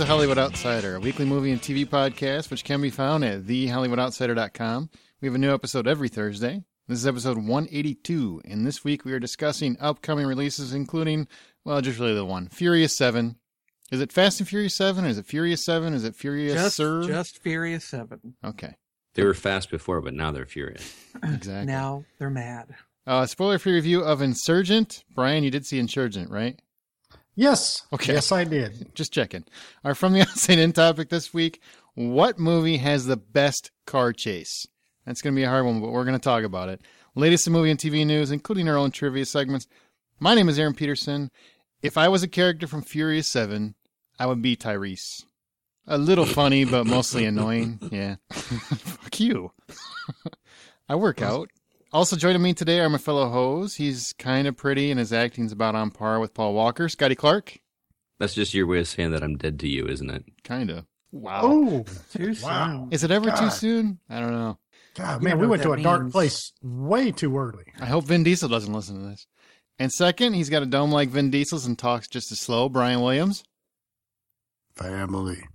The Hollywood Outsider, a weekly movie and TV podcast which can be found at thehollywoodoutsiders.com. We have a new episode every Thursday. This is episode 182, and this week we are discussing upcoming releases including, well, just really the one, Furious 7. Is it Fast and Furious 7? Is it Furious 7? Is it Furious Sir? Just Furious 7. Okay. They were fast before, but now they're furious. Exactly. Now they're mad. Spoiler-free review of Insurgent. Brian, you did see Insurgent, right? Yes. Okay. Yes, I did. Just checking. Our From the Outside In topic this week, what movie has the best car chase? That's going to be a hard one, but we're going to talk about it. Latest in movie and TV news, including our own trivia segments. My name is Aaron Peterson. If I was a character from Furious 7, I would be Tyrese. A little funny, but mostly annoying. Yeah. Fuck you. I work out. Also joining me today are my fellow hoes. He's kind of pretty and his acting's about on par with Paul Walker. Scotty Clark. That's just your way of saying that I'm dead to you, isn't it? Kind of. Wow. Oh, Too wow. soon. Is it ever too God. soon? I don't know. God, You man, know we what went to that a dark means. place way too early. I hope Vin Diesel doesn't listen to this. And second, he's got a dome like Vin Diesel's and talks just as slow. Brian Williams. Family.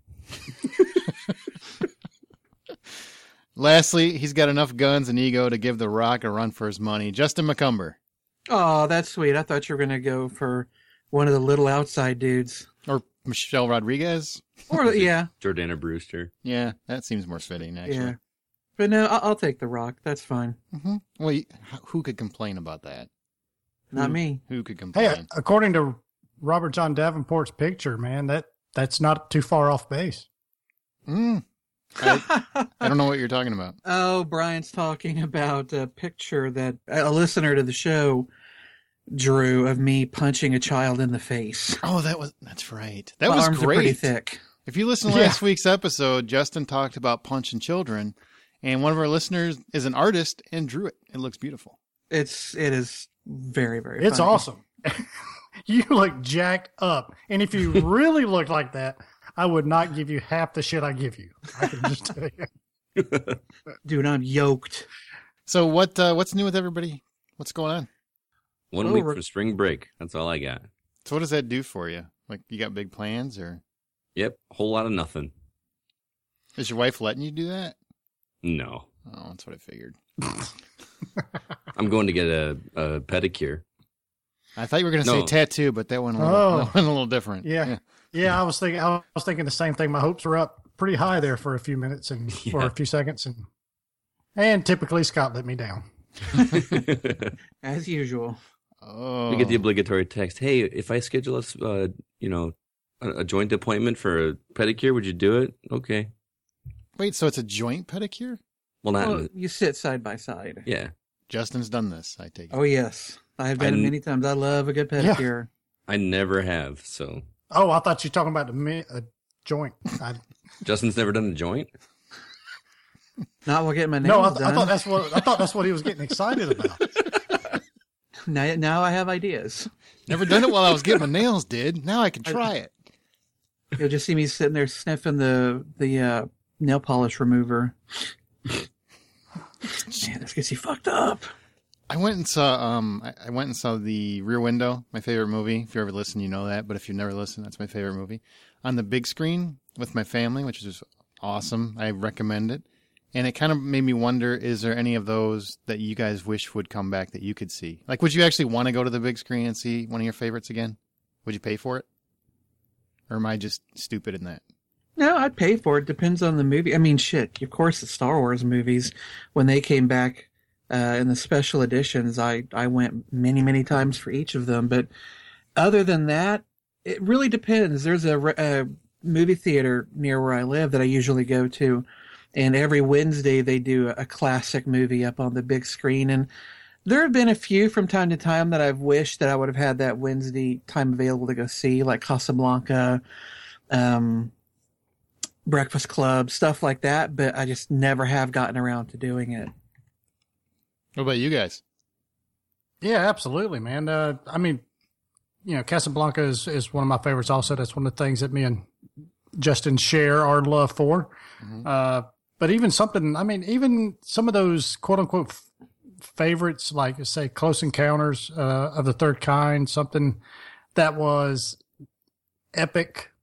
Lastly, he's got enough guns and ego to give The Rock a run for his money. Justin McCumber. Oh, that's sweet. I thought you were going to go for one of the little outside dudes. Or Michelle Rodriguez. Or, yeah. Jordana Brewster. Yeah, that seems more fitting, actually. Yeah. But no, I'll take The Rock. That's fine. Mm-hmm. Well, who could complain about that? Not me. Who could complain? Hey, according to Robert John Davenport's picture, man, that's not too far off base. I don't know what you're talking about. Oh, Brian's talking about a picture that a listener to the show drew of me punching a child in the face. Oh, that's right. That My was arms are pretty great. thick. If you listen to last week's episode, Justin talked about punching children, and one of our listeners is an artist and drew it. It looks beautiful. It is very, very It's funny. awesome. You look jacked up. And if you really look like that, I would not give you half the shit I give you. I can just tell you. Dude, I'm yoked. So what's new with everybody? What's going on? 1 week for spring break. That's all I got. So what does that do for you? Like, you got big plans, or Yep, whole lot of nothing. is your wife letting you do that? No. Oh, that's what I figured. I'm going to get a pedicure. I thought you were going to say No. tattoo, but that went a little different. Yeah. Yeah, I was thinking the same thing. My hopes were up pretty high there for a few minutes and for a few seconds, and typically Scott let me down. As usual. Oh. We get the obligatory text. Hey, if I schedule us, a joint appointment for a pedicure, would you do it? Okay. Wait, so it's a joint pedicure? Well, not. Well, you sit side by side. Yeah. Justin's done this, I take it. Oh, yes. I have done it many times. I love a good pedicure. I never have. So Oh, I thought you were talking about a joint. Justin's never done a joint. Not while getting my No, nails I done. thought that's what he was getting excited about. Now I have ideas. Never done it while I was getting my nails did. Now I can try it. You'll just see me sitting there sniffing the nail polish remover. Man, this gets you fucked up. I went and saw The Rear Window, my favorite movie. If you ever listen, you know that. But if you've never listened, that's my favorite movie. On the big screen with my family, which is just awesome. I recommend it. And it kind of made me wonder, is there any of those that you guys wish would come back that you could see? Like, would you actually want to go to the big screen and see one of your favorites again? Would you pay for it? Or am I just stupid in that? No, I'd pay for it. Depends on the movie. I mean, shit. Of course, the Star Wars movies, when they came back in the special editions, I went many, many times for each of them. But other than that, it really depends. There's a movie theater near where I live that I usually go to. And every Wednesday they do a classic movie up on the big screen. And there have been a few from time to time that I've wished that I would have had that Wednesday time available to go see, like Casablanca, Breakfast Club, stuff like that. But I just never have gotten around to doing it. What about you guys? Yeah, absolutely, man. I mean, Casablanca is one of my favorites also. That's one of the things that me and Justin share our love for. Mm-hmm. But even some of those quote unquote favorites, like say Close Encounters of the Third Kind, something that was epic,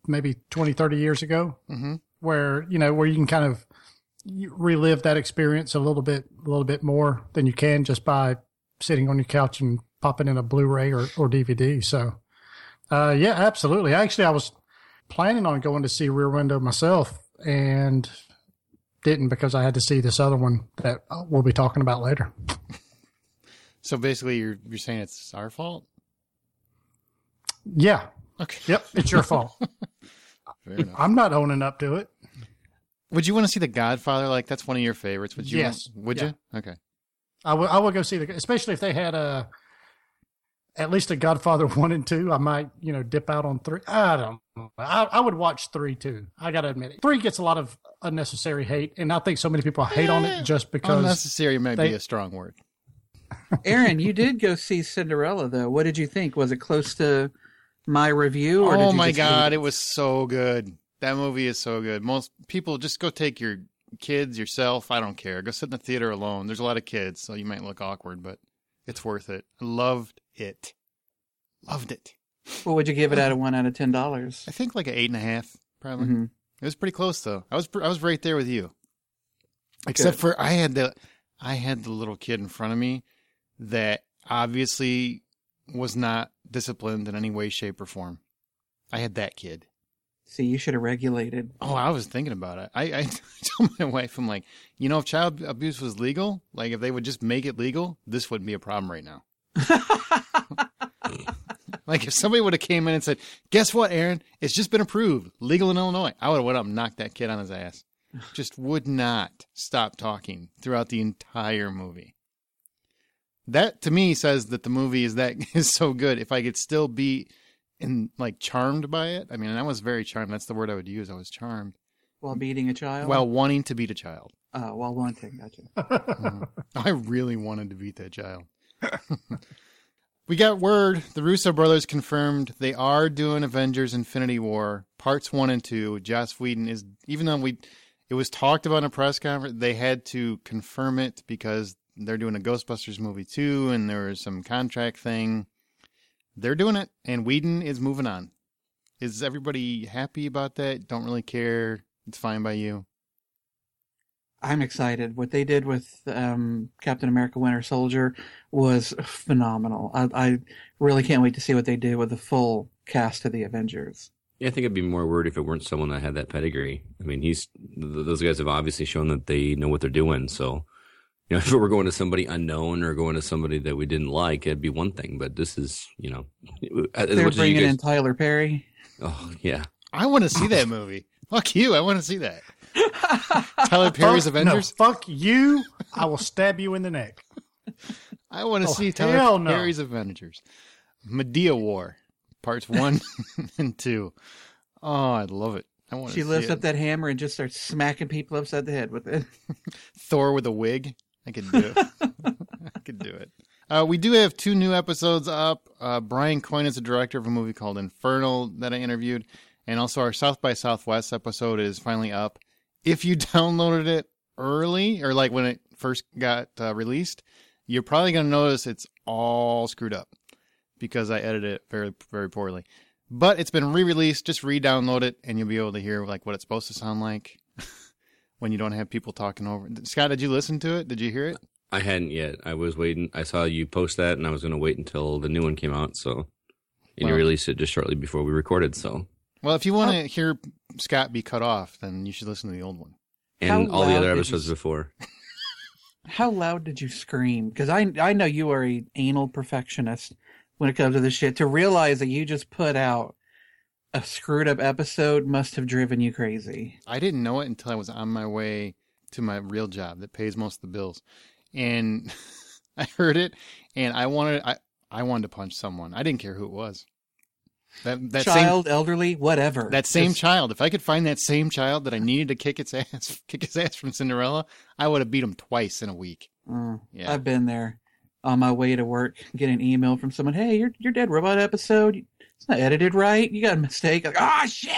maybe 20, 30 years ago, Mm-hmm. where you can kind of relive that experience a little bit more than you can just by sitting on your couch and popping in a Blu-ray or DVD. So, yeah, absolutely. Actually, I was planning on going to see Rear Window myself and didn't because I had to see this other one that we'll be talking about later. So basically, you're saying it's our fault? Yeah. Okay. Yep. It's your fault. Fair enough. I'm not owning up to it. Would you want to see The Godfather? Like, that's one of your favorites. Would you? Yes. Would you? Okay. I would go see especially if they had at least a Godfather 1 and 2. I might, dip out on 3. I don't know. I would watch 3 too. I got to admit it. 3 gets a lot of unnecessary hate, and I think so many people hate on it just because Unnecessary might be a strong word. Aaron, you did go see Cinderella, though. What did you think? Was it close to my review? Or did Oh you my just God, hate it was so good. That movie is so good. Most people just go take your kids, yourself. I don't care. Go sit in the theater alone. There's a lot of kids, so you might look awkward, but it's worth it. I loved it. Loved it. What would you give it out of $10? I think like an 8.5, probably. Mm-hmm. It was pretty close though. I was right there with you. Except for I had the little kid in front of me that obviously was not disciplined in any way, shape, or form. I had that kid. See, you should have regulated. Oh, I was thinking about it. I told my wife, I'm like, if child abuse was legal, like if they would just make it legal, this wouldn't be a problem right now. Like if somebody would have came in and said, guess what, Aaron? It's just been approved. Legal in Illinois. I would have went up and knocked that kid on his ass. Just would not stop talking throughout the entire movie. That to me says that the movie is so good. If I could still be charmed by it. I mean, I was very charmed. That's the word I would use. I was charmed. While beating a child? While wanting to beat a child. While wanting. Gotcha. Mhm. I really wanted to beat that child. We got word. The Russo brothers confirmed they are doing Avengers Infinity War parts 1 and 2. Joss Whedon is, even though it was talked about in a press conference, they had to confirm it because they're doing a Ghostbusters movie too, and there was some contract thing. They're doing it, and Whedon is moving on. Is everybody happy about that? Don't really care. It's fine by you. I'm excited. What they did with Captain America Winter Soldier was phenomenal. I really can't wait to see what they do with the full cast of the Avengers. Yeah, I think I'd be more worried if it weren't someone that had that pedigree. I mean, those guys have obviously shown that they know what they're doing. So, if it were going to somebody unknown or going to somebody that we didn't like, it'd be one thing. But this is, they're bringing in Tyler Perry. Oh yeah, I want to see that movie. Fuck you! I want to see that. Tyler Perry's Avengers. No, fuck you! I will stab you in the neck. I want to see Tyler no. Perry's Avengers. Medea War, parts 1 and 2. Oh, I'd love it. I want. She lifts up that hammer and just starts smacking people upside the head with it. Thor with a wig. I could do it. I could do it. We do have 2 new episodes up. Brian Coyne is the director of a movie called Infernal that I interviewed. And also our South by Southwest episode is finally up. If you downloaded it early, or like when it first got released, you're probably going to notice it's all screwed up because I edited it very, very poorly. But it's been re-released. Just re-download it, and you'll be able to hear like what it's supposed to sound like when you don't have people talking over. Scott, did you listen to it? Did you hear it? I hadn't yet. I was waiting. I saw you post that, and I was going to wait until the new one came out. So, and you released it just shortly before we recorded. So, well, if you want to hear Scott be cut off, then you should listen to the old one and all the other episodes before. How loud did you scream? Because I know you are an anal perfectionist when it comes to this shit. To realize that you just put out a screwed up episode must have driven you crazy. I didn't know it until I was on my way to my real job that pays most of the bills. And I heard it, and I wanted to punch someone. I didn't care who it was. That child, elderly, whatever. That same child. If I could find that same child that I needed to kick his ass from Cinderella, I would have beat him twice in a week. Yeah. I've been there. On my way to work, get an email from someone. Hey, your Dead Robot episode, it's not edited right. You got a mistake. Like, oh shit!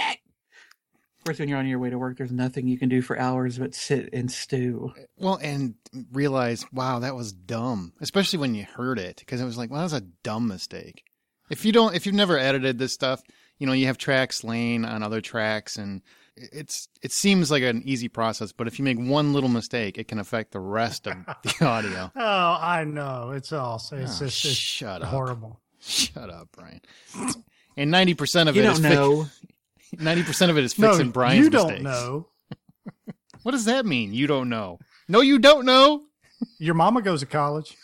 Of course, when you're on your way to work, there's nothing you can do for hours but sit and stew. Well, and realize, wow, that was dumb. Especially when you heard it, because it was like, well, that was a dumb mistake. If you've never edited this stuff, you have tracks laying on other tracks, and it seems like an easy process, but if you make one little mistake, it can affect the rest of the audio. Oh, I know. It's awesome. It's Shut up. horrible. Shut up, Brian. And 90% of You it don't is know. 90% of it is fixing Brian's you don't mistakes. know. What does that mean? You don't know. No, you don't know. Your mama goes to college.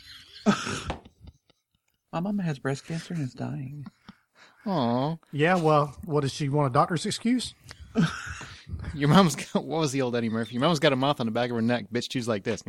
My mama has breast cancer and is dying. Aw. Yeah, well, what does she want, a doctor's excuse? Your mom's got, what was the old Eddie Murphy? Your mom's got a mouth on the back of her neck. Bitch chews like this.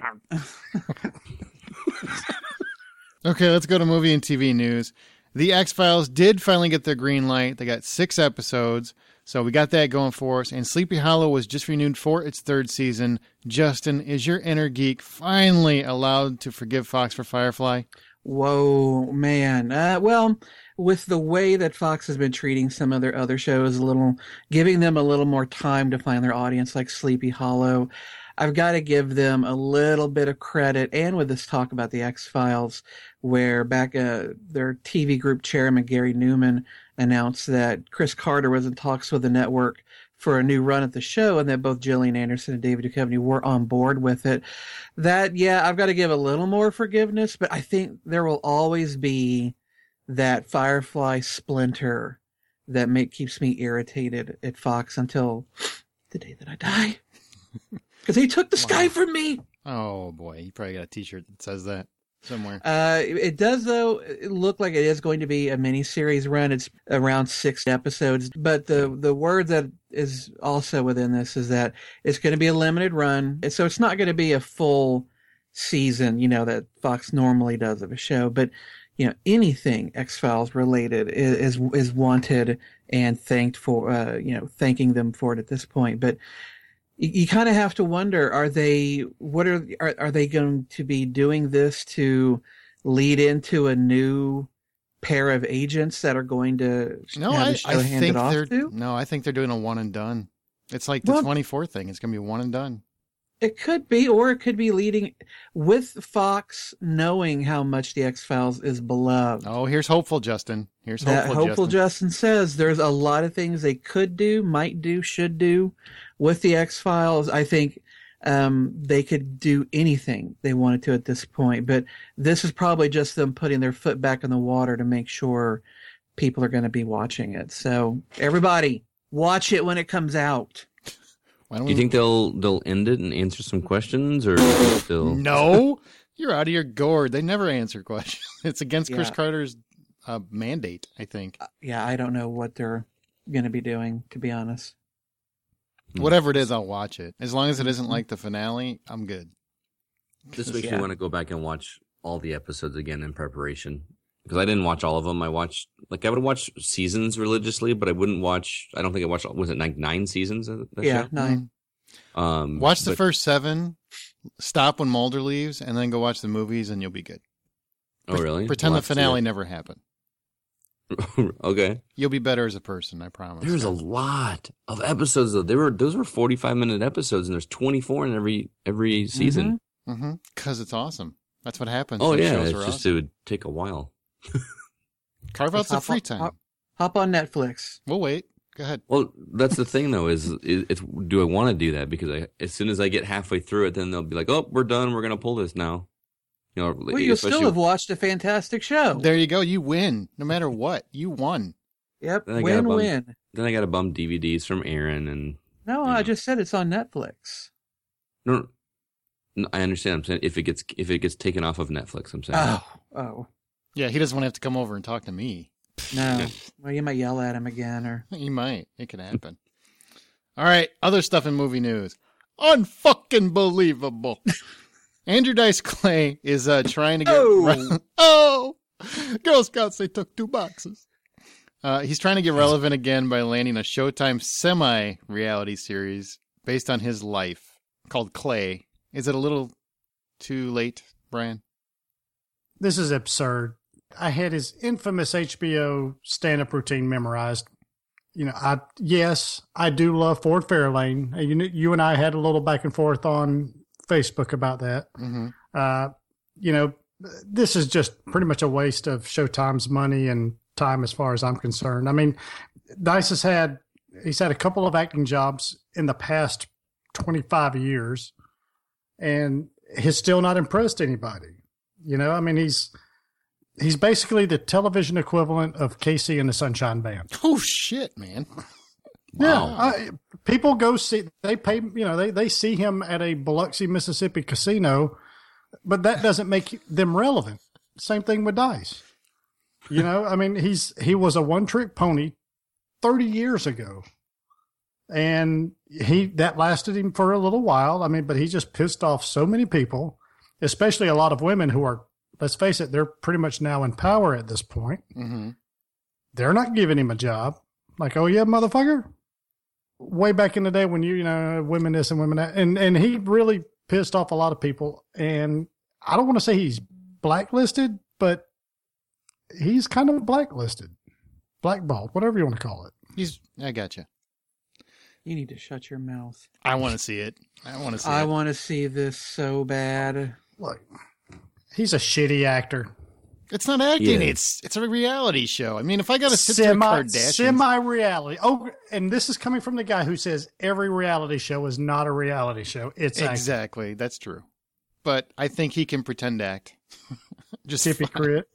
Okay, let's go to movie and TV news. The X-Files did finally get their green light. They got 6 episodes, so we got that going for us. And Sleepy Hollow was just renewed for its 3rd season. Justin, is your inner geek finally allowed to forgive Fox for Firefly? Whoa, man. Well, with the way that Fox has been treating some of their other shows, giving them a little more time to find their audience, like Sleepy Hollow, I've got to give them a little bit of credit. And with this talk about the X-Files, where back their TV group chairman, Gary Newman, announced that Chris Carter was in talks with the network for a new run at the show, and that both Gillian Anderson and David Duchovny were on board with it. I've got to give a little more forgiveness, but I think there will always be that Firefly splinter that keeps me irritated at Fox until the day that I die. Because they took the sky from me. Oh, boy. You probably got a T-shirt that says that somewhere. It does, though, look like it is going to be a mini-series run. It's around 6 episodes. But the word that is also within this is that it's going to be a limited run. So it's not going to be a full season, that Fox normally does of a show. But, anything X-Files related is wanted and thanked for, thanking them for it at this point. But you kind of have to wonder, are they going to be doing this to lead into a new pair of agents that are going to have the show handed off to? No, I think they're doing a one and done. It's like the 24 thing. It's going to be one and done. It could be, or it could be leading with Fox knowing how much the X-Files is beloved. Oh, here's hopeful, Justin. Hopeful Justin says there's a lot of things they could do, might do, should do with the X-Files. I think they could do anything they wanted to at this point, but this is probably just them putting their foot back in the water to make sure people are going to be watching it. So everybody, watch it when it comes out. Do you think they'll end it and answer some questions, or still? No, you're out of your gourd. They never answer questions. It's against Chris Carter's mandate, I think. I don't know what they're going to be doing, to be honest. Whatever it is, I'll watch it. As long as it isn't like the finale, I'm good. This makes me want to go back and watch all the episodes again in preparation. Because I didn't watch all of them. I would watch seasons religiously, but I wouldn't watch, I don't think I watched, was it like 9 seasons of that show? 9. Watch the first 7, stop when Mulder leaves, and then go watch the movies, and you'll be good. Oh, really? Pretend the finale never happened. Okay. You'll be better as a person, I promise. There's a lot of episodes, though. Those were 45-minute episodes, and there's 24 in every season. Because it's awesome. That's what happens. Oh, yeah. It's just awesome. It would take a while. Carve out some free time. Hop on Netflix. We'll wait. Go ahead. Well, that's the thing, though, is do I want to do that? Because as soon as I get halfway through it, then they'll be like, oh, we're done. We're going to pull this now. Well, you'll still have watched a fantastic show. There you go. You win. No matter what. You won. Yep. Win-win. Then I got to bum DVDs from Aaron. And No, I just said it's on Netflix. No, I understand. I'm saying if it gets taken off of Netflix, I'm saying. Oh. Yeah, he doesn't want to have to come over and talk to me. No. Well, you might yell at him again, or he might. It could happen. All right, other stuff in movie news. Unfucking believable. Andrew Dice Clay is trying to get. Girl Scouts, they took 2 boxes. He's trying to get relevant again by landing a Showtime semi-reality series based on his life called Clay. Is it a little too late, Brian? This is absurd. I had his infamous HBO stand-up routine memorized. I do love Ford Fairlane. You and I had a little back and forth on Facebook about that. Mm-hmm. This is just pretty much a waste of Showtime's money and time as far as I'm concerned. I mean, Dice he's had a couple of acting jobs in the past 25 years, and he's still not impressed anybody. You know, I mean, he's basically the television equivalent of Casey and the Sunshine Band. Oh shit, man! Wow. Yeah, people go see. They pay. You know, they see him at a Biloxi, Mississippi casino, but that doesn't make them relevant. Same thing with Dice. You know, I mean, he was a one-trick pony 30 years ago, and that lasted him for a little while. I mean, but he just pissed off so many people, especially a lot of women who are, let's face it, they're pretty much now in power at this point. Mm-hmm. They're not giving him a job. Like, oh yeah, motherfucker. Way back in the day when you know, women this and women that, and he really pissed off a lot of people. And I don't want to say he's blacklisted, but he's kind of blacklisted, blackballed, whatever you want to call it. I got you. You need to shut your mouth. I want to see it. I want to see this so bad. Look, he's a shitty actor. It's not acting. Yeah. It's a reality show. I mean, if I got to sit through Kardashians, semi-reality. Oh, and this is coming from the guy who says every reality show is not a reality show. It's exactly acting. That's true. But I think he can pretend to act. Just hypocrite.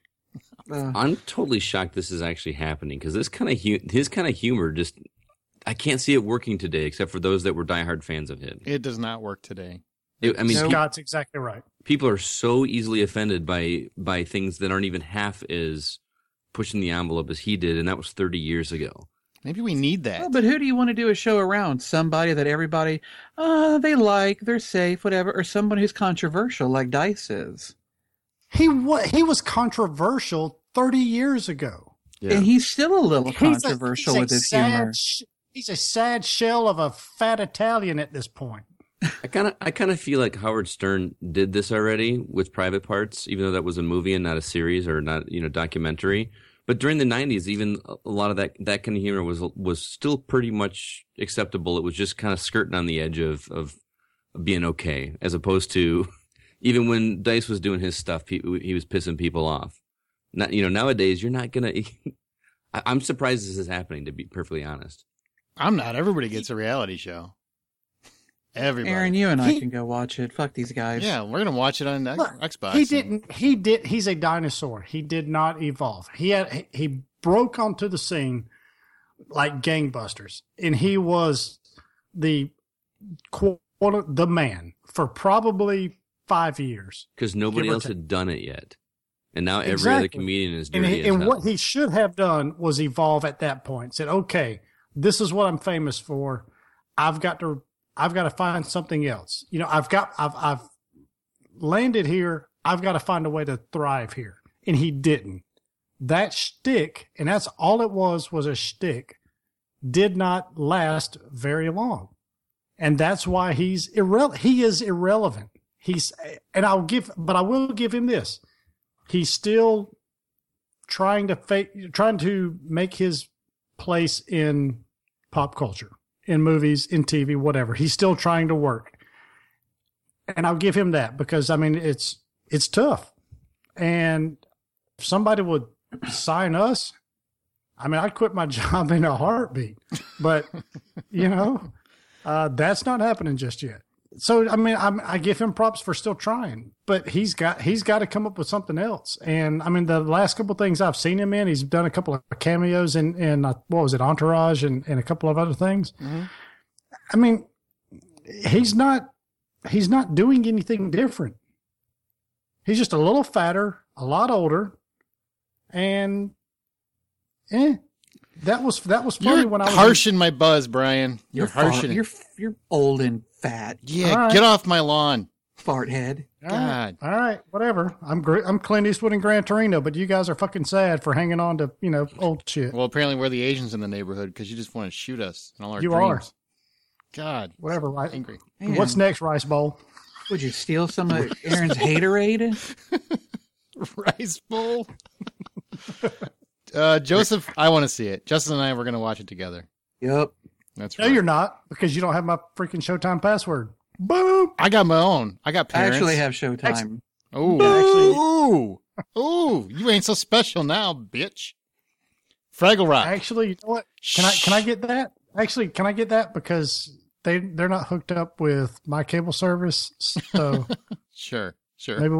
I'm totally shocked this is actually happening because his kind of humor just I can't see it working today, except for those that were diehard fans of him. It does not work today. Scott's exactly right. People are so easily offended by things that aren't even half as pushing the envelope as he did, and that was 30 years ago. Maybe we need that. Oh, but who do you want to do a show around? Somebody that everybody, they like, they're safe, whatever, or somebody who's controversial like Dice is? He was controversial 30 years ago. Yeah. And he's still a little controversial with his humor. He's a sad shell of a fat Italian at this point. I kind of feel like Howard Stern did this already with Private Parts, even though that was a movie and not a series or not, documentary. But during the 90s, even a lot of that kind of humor was still pretty much acceptable. It was just kind of skirting on the edge of being okay, as opposed to even when Dice was doing his stuff, he was pissing people off. Not, nowadays you're not gonna. I'm surprised this is happening, to be perfectly honest. I'm not. Everybody gets a reality show. Everybody. Aaron, you and I can go watch it. Fuck these guys. Yeah, we're gonna watch it on Xbox. He's a dinosaur. He did not evolve. He broke onto the scene like gangbusters, and he was the man for probably 5 years because nobody else had done it yet, and now every other comedian is doing it. And what he should have done was evolve at that point. Said, okay, this is what I'm famous for. I've got to find something else. I've landed here. I've got to find a way to thrive here. And he didn't. That shtick, and that's all it was a shtick, did not last very long. And that's why he is irrelevant. I will give him this. He's still trying to make his place in pop culture. In movies, in TV, whatever. He's still trying to work. And I'll give him that because, I mean, it's tough. And if somebody would sign us, I mean, I'd quit my job in a heartbeat. But, that's not happening just yet. So, I mean, I give him props for still trying. But he's got to come up with something else. And, I mean, the last couple of things I've seen him in, he's done a couple of cameos in what was it, Entourage and a couple of other things. Mm-hmm. I mean, he's not doing anything different. He's just a little fatter, a lot older, and that was funny when I was harshing my buzz, Brian. You're harshing. You're old and fat. Yeah, right. Get off my lawn, fart head. God. All right, whatever. I'm Clint Eastwood in Gran Torino, but you guys are fucking sad for hanging on to old shit. Well, apparently we're the Asians in the neighborhood because you just want to shoot us and all our dreams. Are. God, whatever. Right? Angry. Man. What's next, Rice Bowl? Would you steal some of Aaron's haterade? Rice Bowl. Joseph, I want to see it. Justin and I were going to watch it together. Yep. That's right. No, you're not, because you don't have my freaking Showtime password. Boom! I got my own. I got parents. I actually have Showtime. Oh, you ain't so special now, bitch. Fraggle Rock. Actually, you know what? Can I get that? Actually, can I get that because they're not hooked up with my cable service? So Sure. maybe.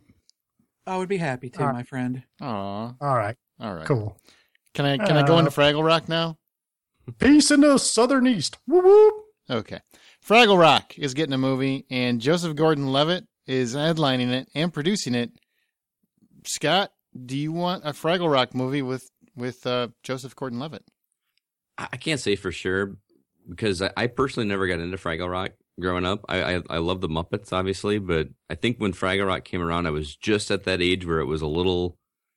I would be happy to, my friend. Aw. All right. All right. Cool. Can I go into Fraggle Rock now? Peace in the southern east. Whoop whoop. Okay. Fraggle Rock is getting a movie, and Joseph Gordon-Levitt is headlining it and producing it. Scott, do you want a Fraggle Rock movie with Joseph Gordon-Levitt? I can't say for sure because I personally never got into Fraggle Rock growing up. I love the Muppets, obviously, but I think when Fraggle Rock came around, I was just at that age where it was a little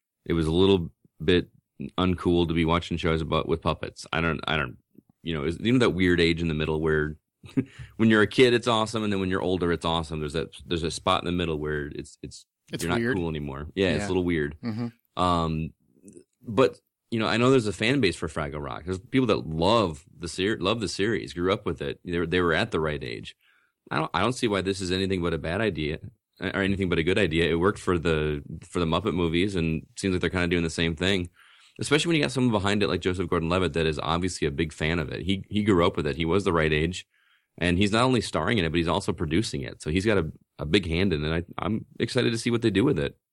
bit uncool to be watching shows with puppets. I don't, that weird age in the middle where when you're a kid, it's awesome. And then when you're older, it's awesome. There's a spot in the middle where it's you're not weird. Cool anymore. Yeah, it's a little weird. Mm-hmm. But I know there's a fan base for Fraggle Rock. There's people that love the series, grew up with it. They were at the right age. I don't see why this is anything but a bad idea or anything but a good idea. It worked for the Muppet movies, and it seems like they're kind of doing the same thing. Especially when you got someone behind it like Joseph Gordon-Levitt that is obviously a big fan of it. He grew up with it. He was the right age, and he's not only starring in it, but he's also producing it. So he's got a big hand in it. I'm excited to see what they do with it.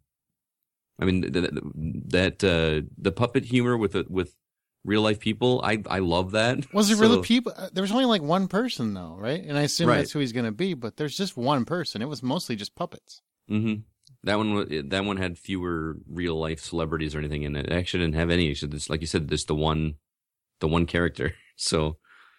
I mean, the puppet humor with real life people, I love that. Was it really people? There was only like one person though, right? And I assume Right. that's who he's going to be. But there's just one person. It was mostly just puppets. Mm-hmm. That one had fewer real life celebrities or anything in it. It actually didn't have any. It's like you said, just the one character. So,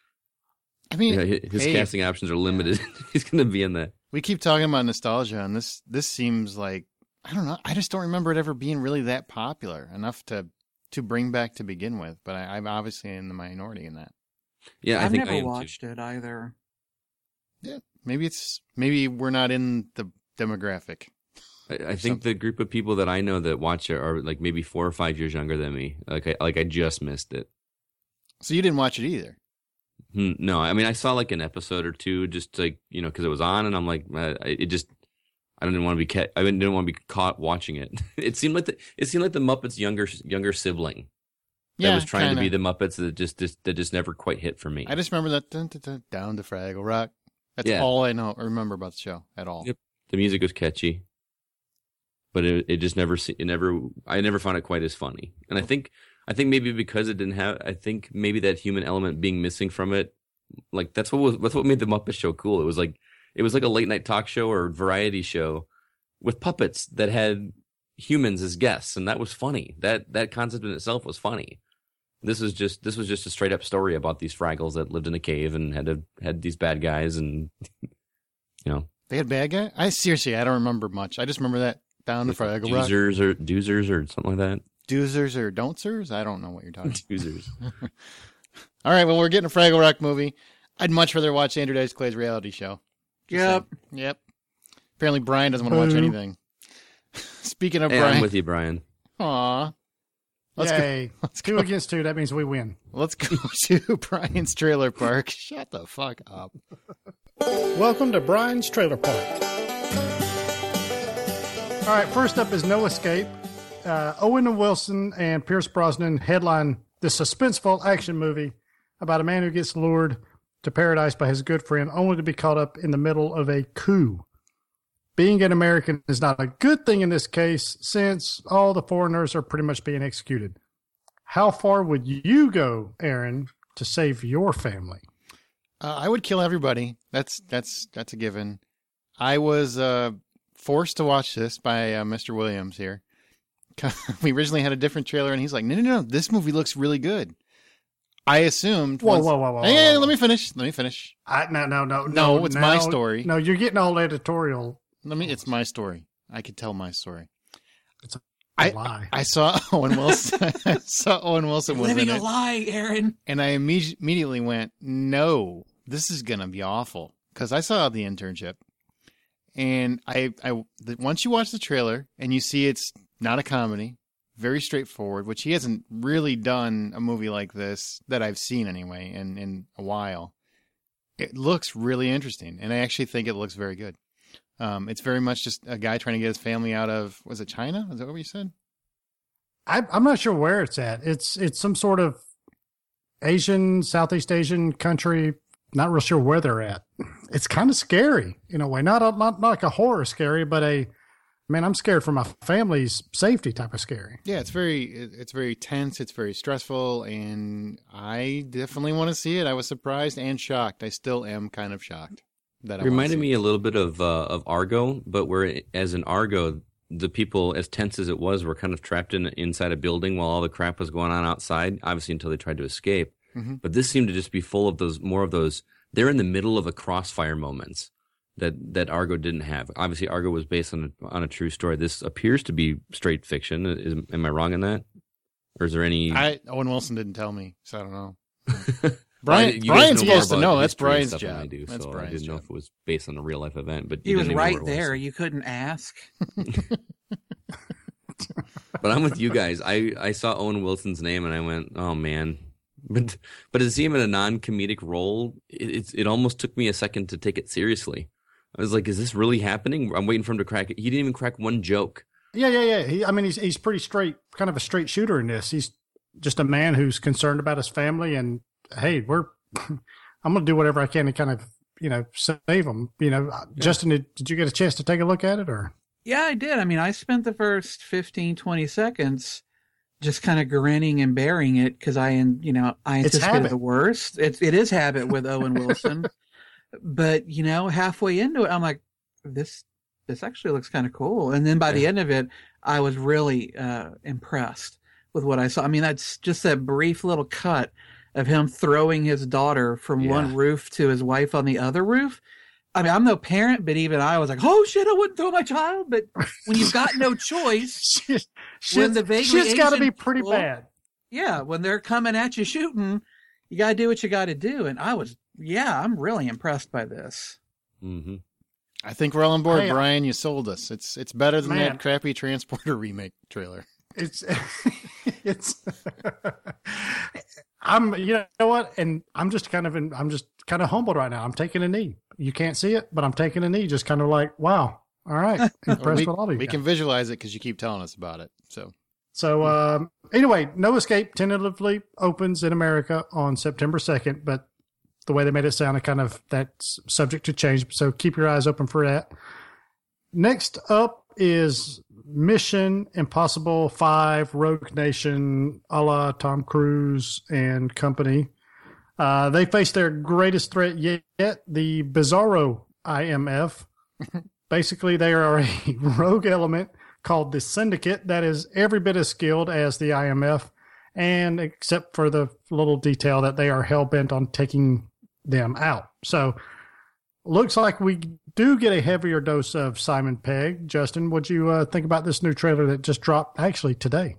I mean, his casting options are limited. He's going to be in that. We keep talking about nostalgia, and this seems like, I don't know. I just don't remember it ever being really that popular enough to bring back to begin with. But I'm obviously in the minority in that. Yeah, I've think I never am watched too. it either. Yeah, maybe we're not in the demographic. I think the group of people that I know that watch it are like maybe 4 or 5 years younger than me. Like I just missed it. So you didn't watch it either. No, I mean I saw like an episode or two, just like because it was on, and I'm like, I didn't want to be I didn't want to be caught watching it. It seemed like the Muppets' younger sibling that was trying to be the Muppets that just never quite hit for me. I just remember that dun, dun, dun, down to Fraggle Rock. That's all I remember about the show at all. Yep, the music was catchy, but it just never. I never found it quite as funny, and I think maybe because it didn't have. I think maybe that human element being missing from it, like that's what made the Muppet Show cool. It was like a late night talk show or variety show with puppets that had humans as guests, and that was funny. That concept in itself was funny. This was just a straight up story about these Fraggles that lived in a cave and had these bad guys, and they had bad guys. I don't remember much. I just remember that down to Fraggle Rock. Doozers or something like that. Doozers or don'tsers? I don't know what you're talking about. Doozers. All right, well, we're getting a Fraggle Rock movie. I'd much rather watch Andrew Dice Clay's reality show. Yep. Yep. Apparently Brian doesn't want to watch anything. Speaking of Brian. I'm with you, Brian. Aw. Yay. 2 against 2. That means we win. Let's go to Brian's Trailer Park. Shut the fuck up. Welcome to Brian's Trailer Park. All right, first up is No Escape. Owen Wilson and Pierce Brosnan headline this suspenseful action movie about a man who gets lured to paradise by his good friend only to be caught up in the middle of a coup. Being an American is not a good thing in this case since all the foreigners are pretty much being executed. How far would you go, Aaron, to save your family? I would kill everybody. That's a given. I was forced to watch this by Mr. Williams here. We originally had a different trailer, and he's like, no, this movie looks really good. I assumed. Whoa. Hey, let me finish. No, it's my story. No, you're getting all editorial. It's my story. I could tell my story. It's a lie. I saw Owen Wilson. Was Living in a it, lie, Aaron. and I immediately went, no, this is gonna be awful, because I saw The Internship, and once you watch the trailer and you see it's not a comedy, very straightforward, which he hasn't really done a movie like this that I've seen anyway in a while. It looks really interesting, and I actually think it looks very good. It's very much just a guy trying to get his family out of, was it China? Is that what you said? I'm not sure where it's at. It's some sort of Southeast Asian country. Not real sure where they're at. It's kind of scary in a way. Not like a horror scary, but I'm scared for my family's safety type of scary. Yeah, it's very tense. It's very stressful, and I definitely want to see it. I was surprised and shocked. I still am kind of shocked that It reminded me a little bit of Argo, but where as in Argo, the people, as tense as it was, were kind of trapped inside a building while all the crap was going on outside, obviously until they tried to escape. Mm-hmm. But this seemed to just be full of more of those, they're in the middle of a crossfire moments that Argo didn't have. Obviously, Argo was based on a true story. This appears to be straight fiction. Am I wrong in that? Or is there any... Owen Wilson didn't tell me, so I don't know. Brian's supposed to know. That's Brian's job. I didn't know if it was based on a real life event, but he was right there. You couldn't ask. But I'm with you guys. I saw Owen Wilson's name and I went, oh man. But to see him in a non-comedic role, it almost took me a second to take it seriously. I was like, is this really happening? I'm waiting for him to crack it. He didn't even crack one joke. Yeah. He's pretty straight, kind of a straight shooter in this. He's just a man who's concerned about his family and, hey, I'm going to do whatever I can to kind of, save them. Justin, did you get a chance to take a look at it or? Yeah, I did. I spent the first 15, 20 seconds just kind of grinning and bearing it because I anticipated the worst. It is habit with Owen Wilson. But, halfway into it, I'm like, this actually looks kind of cool. And then by the end of it, I was really impressed with what I saw. That's just that brief little cut of him throwing his daughter from one roof to his wife on the other roof. I'm no parent, but even I was like, oh, shit, I wouldn't throw my child. But when you've got no choice, shit's got to be pretty bad. Yeah, when they're coming at you shooting, you got to do what you got to do. And I'm really impressed by this. Mm-hmm. I think we're all on board, Brian. You sold us. It's better than that crappy Transporter remake trailer. You know what? And I'm just kind of humbled right now. I'm taking a knee. You can't see it, but I'm taking a knee. Just kind of like, wow. All right. Impressed with all of you. We can visualize it because you keep telling us about it. So anyway, No Escape tentatively opens in America on September 2nd, but the way they made it sound, that's subject to change. So keep your eyes open for that. Next up is Mission Impossible 5 Rogue Nation, a la Tom Cruise and company. They face their greatest threat yet, the Bizarro IMF. Basically, they are a rogue element called the Syndicate that is every bit as skilled as the IMF, and except for the little detail that they are hell-bent on taking them out. So, looks like we do get a heavier dose of Simon Pegg. Justin, what'd you think about this new trailer that just dropped actually today?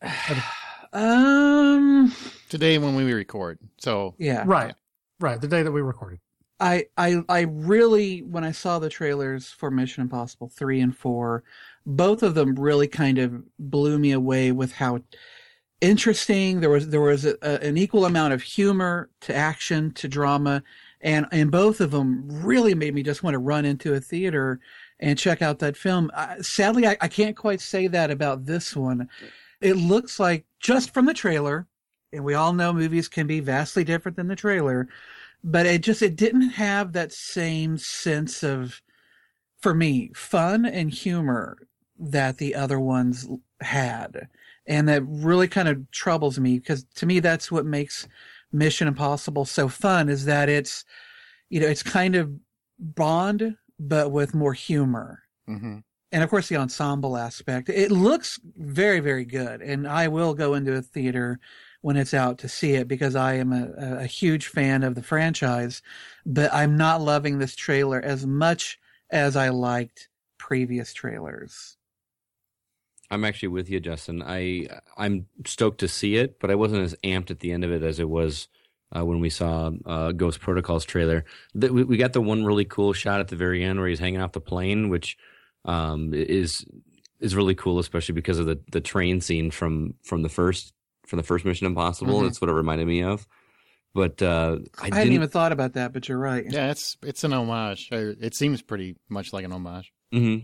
Today when we record. So yeah. Right. The day that we recorded. I really, when I saw the trailers for Mission Impossible 3 and 4, both of them really kind of blew me away with how interesting there was an equal amount of humor to action to drama, and both of them really made me just want to run into a theater and check out that film. Sadly, I can't quite say that about this one. It looks like, just from the trailer, and we all know movies can be vastly different than the trailer, but it didn't have that same sense of, for me, fun and humor that the other ones had. And that really kind of troubles me, because to me, that's what makes Mission Impossible so fun, is that it's kind of Bond, but with more humor. Mm-hmm. And of course, the ensemble aspect. It looks very, very good. And I will go into a theater when it's out to see it, because I am a huge fan of the franchise. But I'm not loving this trailer as much as I liked previous trailers. I'm actually with you, Justin. I'm stoked to see it, but I wasn't as amped at the end of it as it was when we saw Ghost Protocol's trailer. We got the one really cool shot at the very end where he's hanging off the plane, which is really cool, especially because of the train scene from the first Mission Impossible. Mm-hmm. That's what it reminded me of. But I hadn't even thought about that, but you're right. Yeah, it's an homage. It seems pretty much like an homage. Mm-hmm.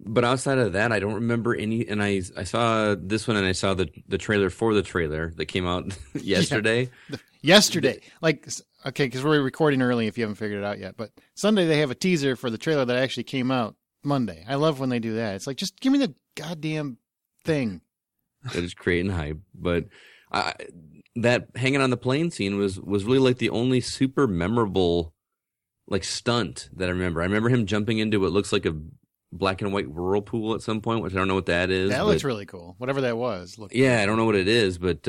But outside of that, I don't remember any. And I saw this one, and I saw the trailer for the trailer that came out yesterday. Yesterday, like, okay, because we're recording early if you haven't figured it out yet. But Sunday they have a teaser for the trailer that actually came out Monday. I love when they do that. It's like, just give me the goddamn thing. That is creating hype. But that hanging on the plane scene was really like the only super memorable like stunt that I remember. I remember him jumping into what looks like a black and white whirlpool at some point, which I don't know what that is. That looks really cool. Whatever that was. Yeah, I don't know what it is, but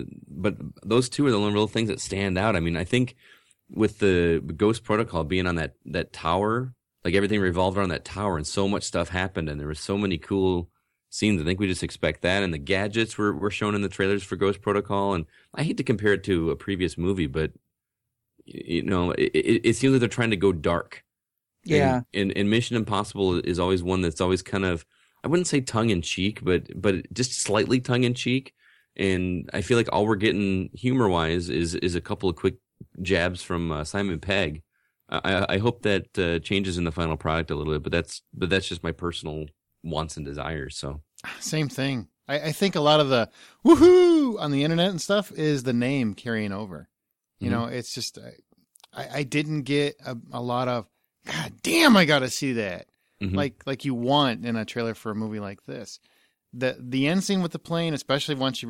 those two are the only real things that stand out. I mean, I think with the Ghost Protocol being on that tower, like everything revolved around that tower, and so much stuff happened, and there were so many cool scenes. I think we just expect that, and the gadgets were shown in the trailers for Ghost Protocol. And I hate to compare it to a previous movie, but you know, it seems like they're trying to go dark. Yeah. And Mission Impossible is always one that's always kind of, I wouldn't say tongue in cheek, but just slightly tongue in cheek. And I feel like all we're getting humor wise is a couple of quick jabs from Simon Pegg. I hope that changes in the final product a little bit, but that's just my personal wants and desires. So same thing. I think a lot of the woohoo on the internet and stuff is the name carrying over. You know, it's just I didn't get a lot of, God damn, I got to see that. Mm-hmm. Like you want in a trailer for a movie like this. The end scene with the plane, especially once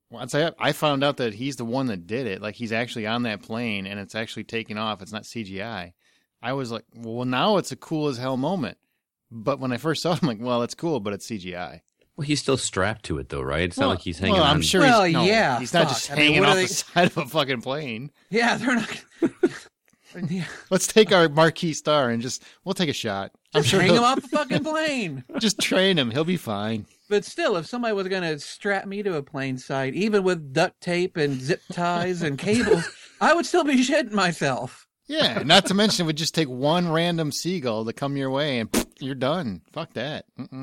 I found out that he's the one that did it. Like he's actually on that plane and it's actually taking off. It's not CGI. I was like, well, now it's a cool as hell moment. But when I first saw it, I'm like, well, it's cool, but it's CGI. Well, he's still strapped to it though, right? It's not like he's hanging on. I'm sure yeah. He's not just hanging off the side of a fucking plane. Yeah, they're not. Yeah. Let's take our marquee star and we'll take a shot. I'm sure hang him off the fucking plane. Just train him. He'll be fine. But still, if somebody was going to strap me to a plane side, even with duct tape and zip ties and cables, I would still be shitting myself. Yeah, not to mention it would just take one random seagull to come your way and you're done. Fuck that.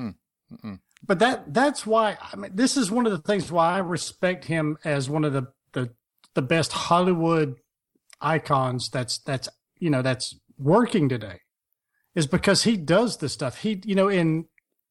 But that's why, I mean, this is one of the things why I respect him as one of the best Hollywood icons that's working today, is because he does this stuff. He, in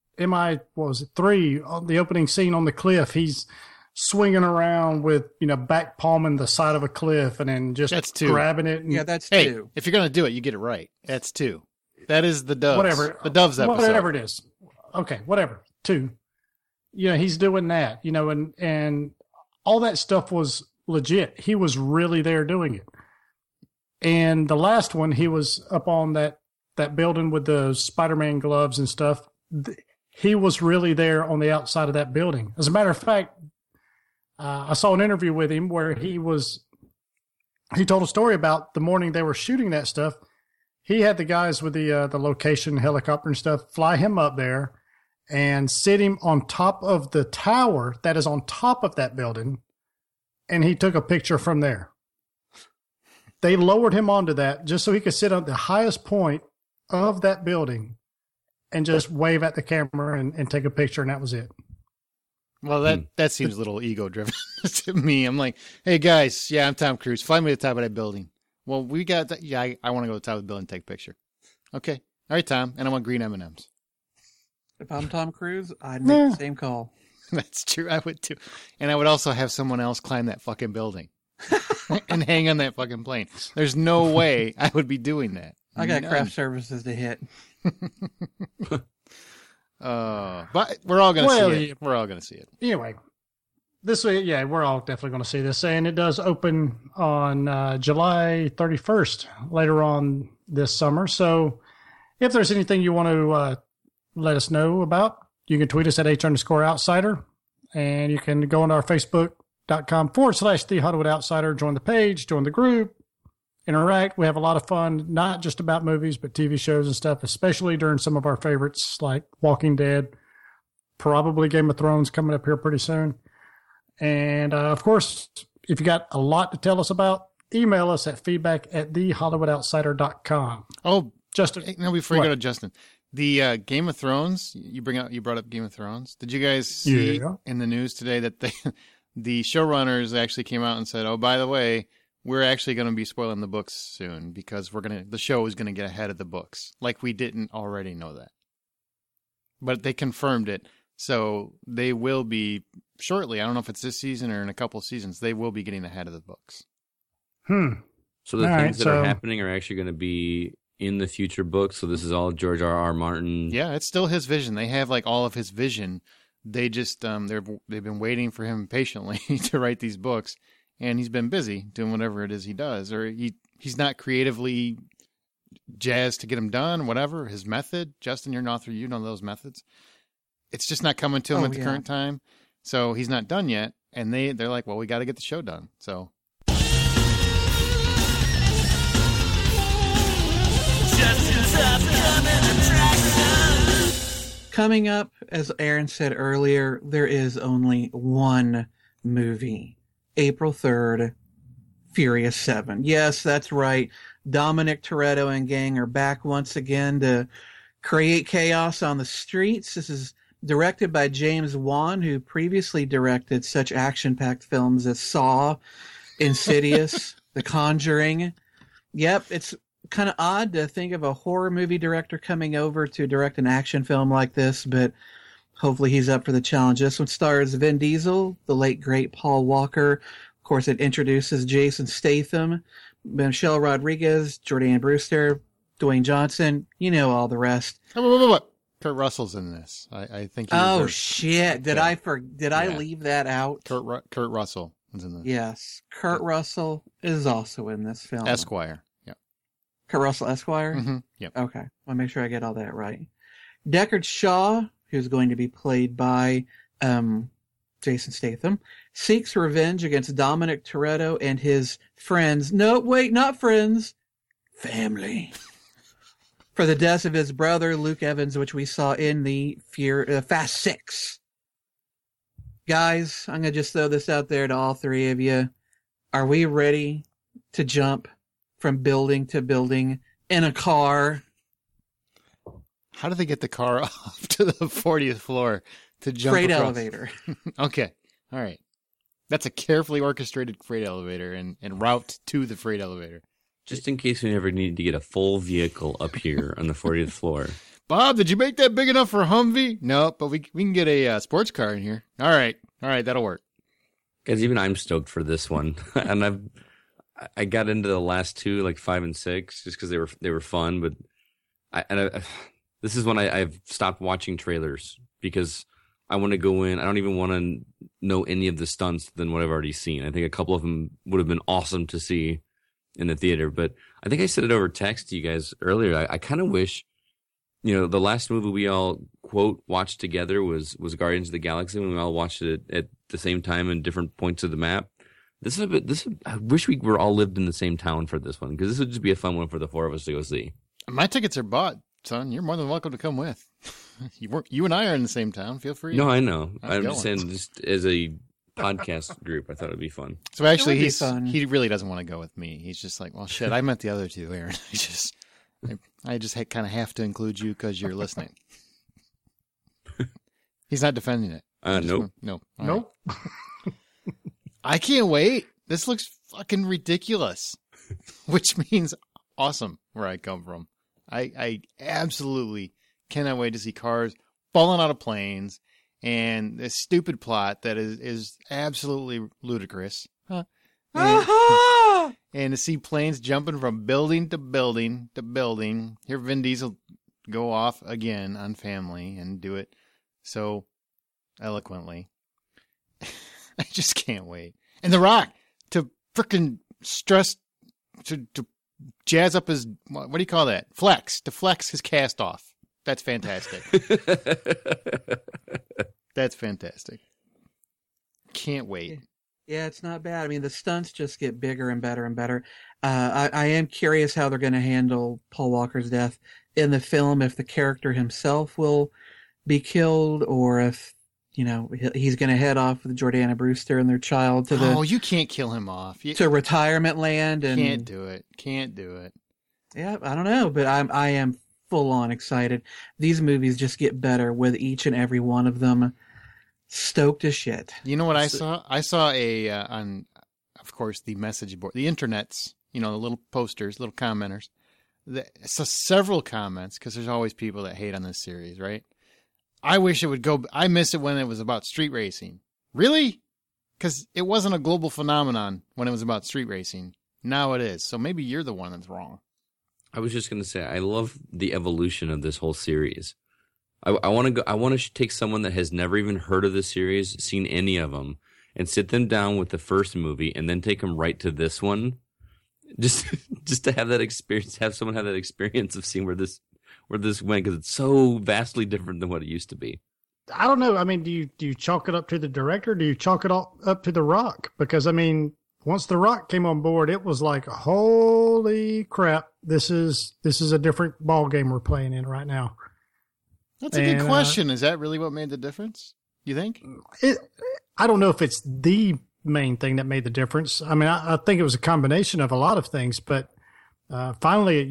MI3, on the opening scene on the cliff, he's swinging around with, back palming the side of a cliff and then just grabbing it. And, that's hey, two. If you're going to do it, you get it right. That's two. That is the Doves. Whatever. The Doves episode. Whatever it is. Okay, whatever. Two. He's doing that, and all that stuff was legit. He was really there doing it. And the last one, he was up on that building with the Spider-Man gloves and stuff. He was really there on the outside of that building. As a matter of fact, I saw an interview with him where he told a story about the morning they were shooting that stuff. He had the guys with the location helicopter and stuff fly him up there and sit him on top of the tower that is on top of that building, and he took a picture from there. They lowered him onto that just so he could sit on the highest point of that building and just wave at the camera and take a picture, and that was it. Well, that seems a little ego-driven to me. I'm like, hey, guys, yeah, I'm Tom Cruise. Fly me to the top of that building. Well, we got that. Yeah, I want to go to the top of the building and take a picture. Okay. All right, Tom. And I want green M&Ms. If I'm Tom Cruise, I'd make the same call. That's true. I would too. And I would also have someone else climb that fucking building and hang on that fucking plane. There's no way I would be doing that. I got craft services to hit. But we're all going to see it. We're all going to see it. Anyway, this way, yeah, we're all definitely going to see this. And it does open on July 31st later on this summer. So if there's anything you want to let us know about, you can tweet us at H_outsider, and you can go on our Facebook.com/The Hollywood Outsider, join the page, join the group, interact. We have a lot of fun, not just about movies, but TV shows and stuff, especially during some of our favorites like Walking Dead, probably Game of Thrones coming up here pretty soon. And of course, if you got a lot to tell us about, email us at feedback@thehollywoodoutsider.com. Oh, Justin. Hey, no, before you go to Justin, the Game of Thrones, you brought up Game of Thrones. Did you guys see in the news today that the showrunners actually came out and said, oh, by the way, we're actually going to be spoiling the books soon because the show is going to get ahead of the books. Like we didn't already know that. but they confirmed it. So they will be shortly. I don't know if it's this season or in a couple of seasons. They will be getting ahead of the books. So the All things right, that are happening are actually going to be in the future books. So this is all George R.R. Martin. Yeah, it's still his vision. They have like all of his vision. They just they've been waiting for him patiently to write these books, and he's been busy doing whatever it is he does, or he's not creatively jazzed to get them done. Whatever his method, Justin, you're an author. You know those methods. It's just not coming to him at the current time, so he's not done yet. And they're like, well, we got to get the show done. So. Coming up, as Aaron said earlier, there is only one movie. April 3rd, Furious 7. Yes, that's right. Dominic Toretto and gang are back once again to create chaos on the streets. This is directed by James Wan, who previously directed such action-packed films as Saw, Insidious, The Conjuring. Yep, it's kind of odd to think of a horror movie director coming over to direct an action film like this, but hopefully he's up for the challenge. This one stars Vin Diesel, the late great Paul Walker. Of course, it introduces Jason Statham, Michelle Rodriguez, Jordana Brewster, Dwayne Johnson. You know all the rest. Kurt Russell's in this. I think. Oh shit! Did I leave that out? Kurt Russell is in this. Yes, Kurt Russell is also in this film. Esquire. Yeah. Kurt Russell Esquire. Mm-hmm. Yep. Okay, I'll make sure I get all that right. Deckard Shaw, who's going to be played by Jason Statham, seeks revenge against Dominic Toretto and his friends. No, wait, not friends. Family. For the deaths of his brother, Luke Evans, which we saw in the Fast 6. Guys, I'm going to just throw this out there to all three of you. Are we ready to jump from building to building in a car? How do they get the car off to the 40th floor to jump Freight across? elevator. Okay. All right. That's a carefully orchestrated freight elevator and route to the freight elevator. Just in case we ever need to get a full vehicle up here on the 40th floor. Bob, did you make that big enough for a Humvee? No, but we can get a sports car in here. All right, that'll work. Guys, even I'm stoked for this one, and I got into the last two, like 5 and 6, just because they were fun. But this is when I've stopped watching trailers because I want to go in. I don't even want to know any of the stunts than what I've already seen. I think a couple of them would have been awesome to see in the theater, but I think I said it over text to you guys earlier. I kind of wish, the last movie we all quote watched together was Guardians of the Galaxy, when we all watched it at the same time in different points of the map. I wish we were all lived in the same town for this one, because this would just be a fun one for the four of us to go see. My tickets are bought, son. You're more than welcome to come with. You and I are in the same town. Feel free. No, I know. I'm just saying, just as a podcast group, I thought it'd be fun. So actually, he really doesn't want to go with me. He's just like, well, shit, I meant the other two, Aaron. I just kind of have to include you because you're listening. He's not defending it. Nope. No. Nope. I can't wait. This looks fucking ridiculous, which means awesome where I come from. I absolutely cannot wait to see cars falling out of planes. And this stupid plot that is absolutely ludicrous. Huh? And to see planes jumping from building to building to building. Hear Vin Diesel go off again on Family and do it so eloquently. I just can't wait. And The Rock to frickin' stress, to jazz up his, what do you call that? To flex his cast off. That's fantastic. That's fantastic. Can't wait. Yeah, it's not bad. I mean, the stunts just get bigger and better and better. I am curious how they're going to handle Paul Walker's death in the film, if the character himself will be killed, or if, he's going to head off with Jordana Brewster and their child to the... Oh, you can't kill him off. To retirement land. And Can't do it. Yeah, I don't know, but I am full on excited. These movies just get better with each and every one of them. Stoked as shit. You know what I saw? I saw on, of course, the message board, the internets, the little posters, little commenters. I saw several comments, because there's always people that hate on this series, right? I wish it would go. I miss it when it was about street racing. Really? Because it wasn't a global phenomenon when it was about street racing. Now it is. So maybe you're the one that's wrong. I was just gonna say I love the evolution of this whole series. I want to go. I want to take someone that has never even heard of the series, seen any of them, and sit them down with the first movie, and then take them right to this one, just to have that experience. Have someone have that experience of seeing where this went, because it's so vastly different than what it used to be. I don't know. I mean, do you chalk it up to the director? Or do you chalk it all up to The Rock? Because I mean, once The Rock came on board, it was like, holy crap! This is a different ball game we're playing in right now. That's a good question. Is that really what made the difference? You think? I don't know if it's the main thing that made the difference. I mean, I think it was a combination of a lot of things, but finally,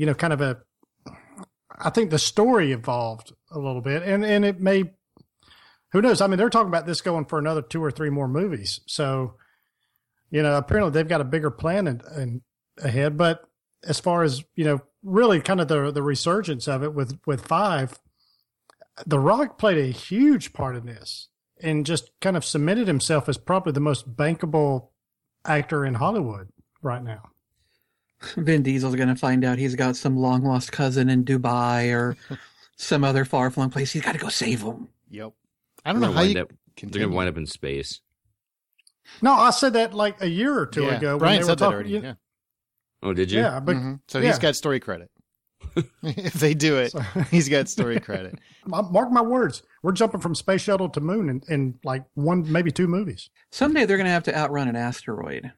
I think the story evolved a little bit, and it may, who knows? I mean, they're talking about this going for another 2 or 3 more movies. So, apparently they've got a bigger plan ahead. But as far as, really kind of the resurgence of it with 5, The Rock played a huge part in this and just kind of cemented himself as probably the most bankable actor in Hollywood right now. Vin Diesel's going to find out he's got some long-lost cousin in Dubai or some other far-flung place. He's got to go save him. Yep. I don't know how they're going to wind up in space. No, I said that like a year or two ago. Brian said that already. Yeah. Oh, did you? Yeah. But, So he's got story credit. If they do it, he's got story credit. Mark my words. We're jumping from Space Shuttle to Moon in like 1, maybe 2 movies. Someday they're going to have to outrun an asteroid.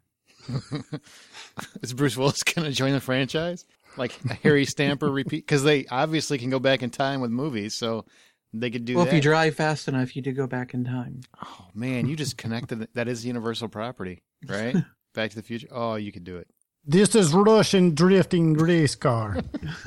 Is Bruce Willis going to join the franchise? Like a Harry Stamper repeat? Because they obviously can go back in time with movies, so they could do that. Well, if you drive fast enough, you do go back in time. Oh, man, you just connected. That is Universal property, right? Back to the Future. Oh, you could do it. This is Russian drifting race car.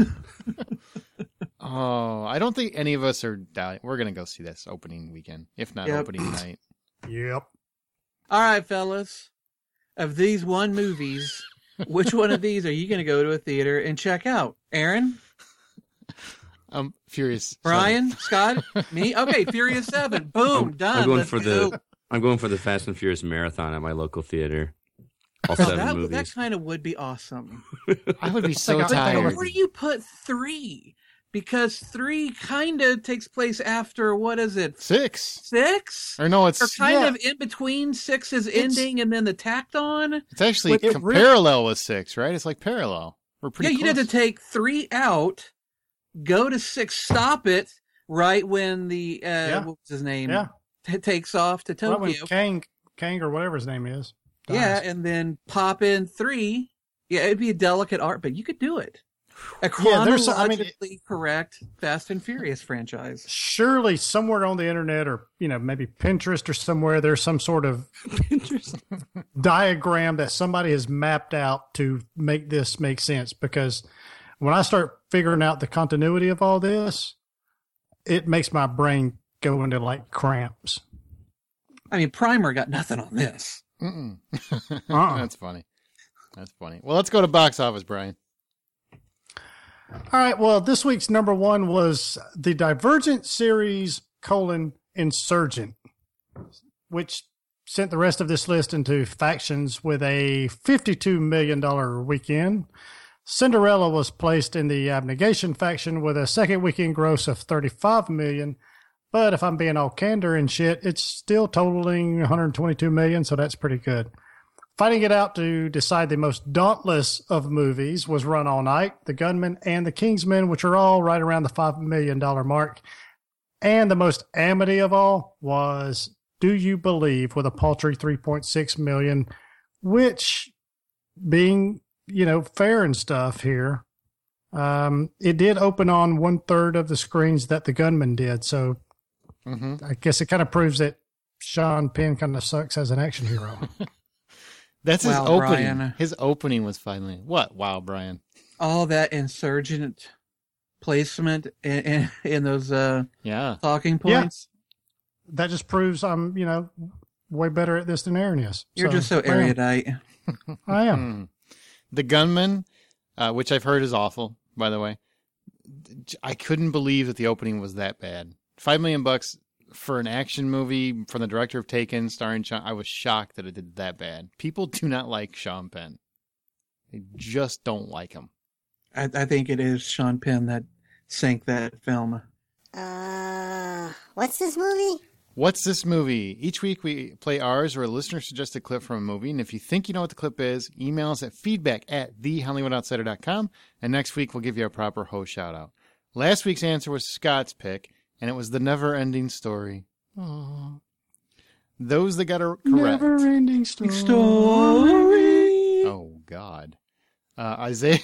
Oh, I don't think any of us are doubting. We're going to go see this opening weekend, if not opening night. Yep. All right, fellas. Of these movies, which one of these are you going to go to a theater and check out? Aaron? I'm Furious. Brian? Scott? Me? Okay, Furious 7. Boom, done. I'm going for the Fast and Furious marathon at my local theater. All 7 movies. That kind of would be awesome. I would be so tired. Where do you put 3? Because 3 kind of takes place after, what is it? 6. 6? Or no, it's... Or kind of in between 6 is ending and then the tacked on? It's actually parallel with 6, right? It's like parallel. We're pretty close. You'd have to take 3 out, go to 6, stop it, right when the, what was his name? Yeah. Takes off to Tokyo. Right when Kang or whatever his name is. Dies. Yeah, and then pop in 3. Yeah, it'd be a delicate art, but you could do it. A chronologically correct Fast and Furious franchise. Surely somewhere on the internet or, maybe Pinterest or somewhere, there's some sort of diagram that somebody has mapped out to make this make sense. Because when I start figuring out the continuity of all this, it makes my brain go into like cramps. I mean, Primer got nothing on this. That's funny. Well, let's go to box office, Brian. All right. Well, this week's number 1 was the Divergent series : Insurgent, which sent the rest of this list into factions with a $52 million weekend. Cinderella was placed in the Abnegation faction with a second weekend gross of $35 million. But if I'm being all candor and shit, it's still totaling $122 million, so that's pretty good. Fighting it out to decide the most dauntless of movies was Run All Night, The Gunman, and The Kingsman, which are all right around the $5 million mark. And the most amity of all was Do You Believe, with a paltry $3.6 million, which, being, fair and stuff here, it did open on 1/3 of the screens that The Gunman did, so I guess it kind of proves that Sean Penn kind of sucks as an action hero. That's his opening. Brian. His opening was finally what? Wow, Brian! All that insurgent placement in those talking points. Yeah. That just proves I'm way better at this than Aaron is. You're just so erudite. I am. The Gunman, which I've heard is awful, by the way. I couldn't believe that the opening was that bad. $5 million for an action movie from the director of Taken, starring Sean. I was shocked that it did that bad. People do not like Sean Penn. They just don't like him. I think it is Sean Penn that sank that film. What's this movie? What's this movie? Each week we play ours or a listener-suggested clip from a movie, and if you think you know what the clip is, email us at feedback@thehollywoodoutsiders.com, and next week we'll give you a proper host shout-out. Last week's answer was Scott's pick, and it was The Never-Ending Story. Aww. Those that got it correct. Never-ending story. Oh, God. Isaiah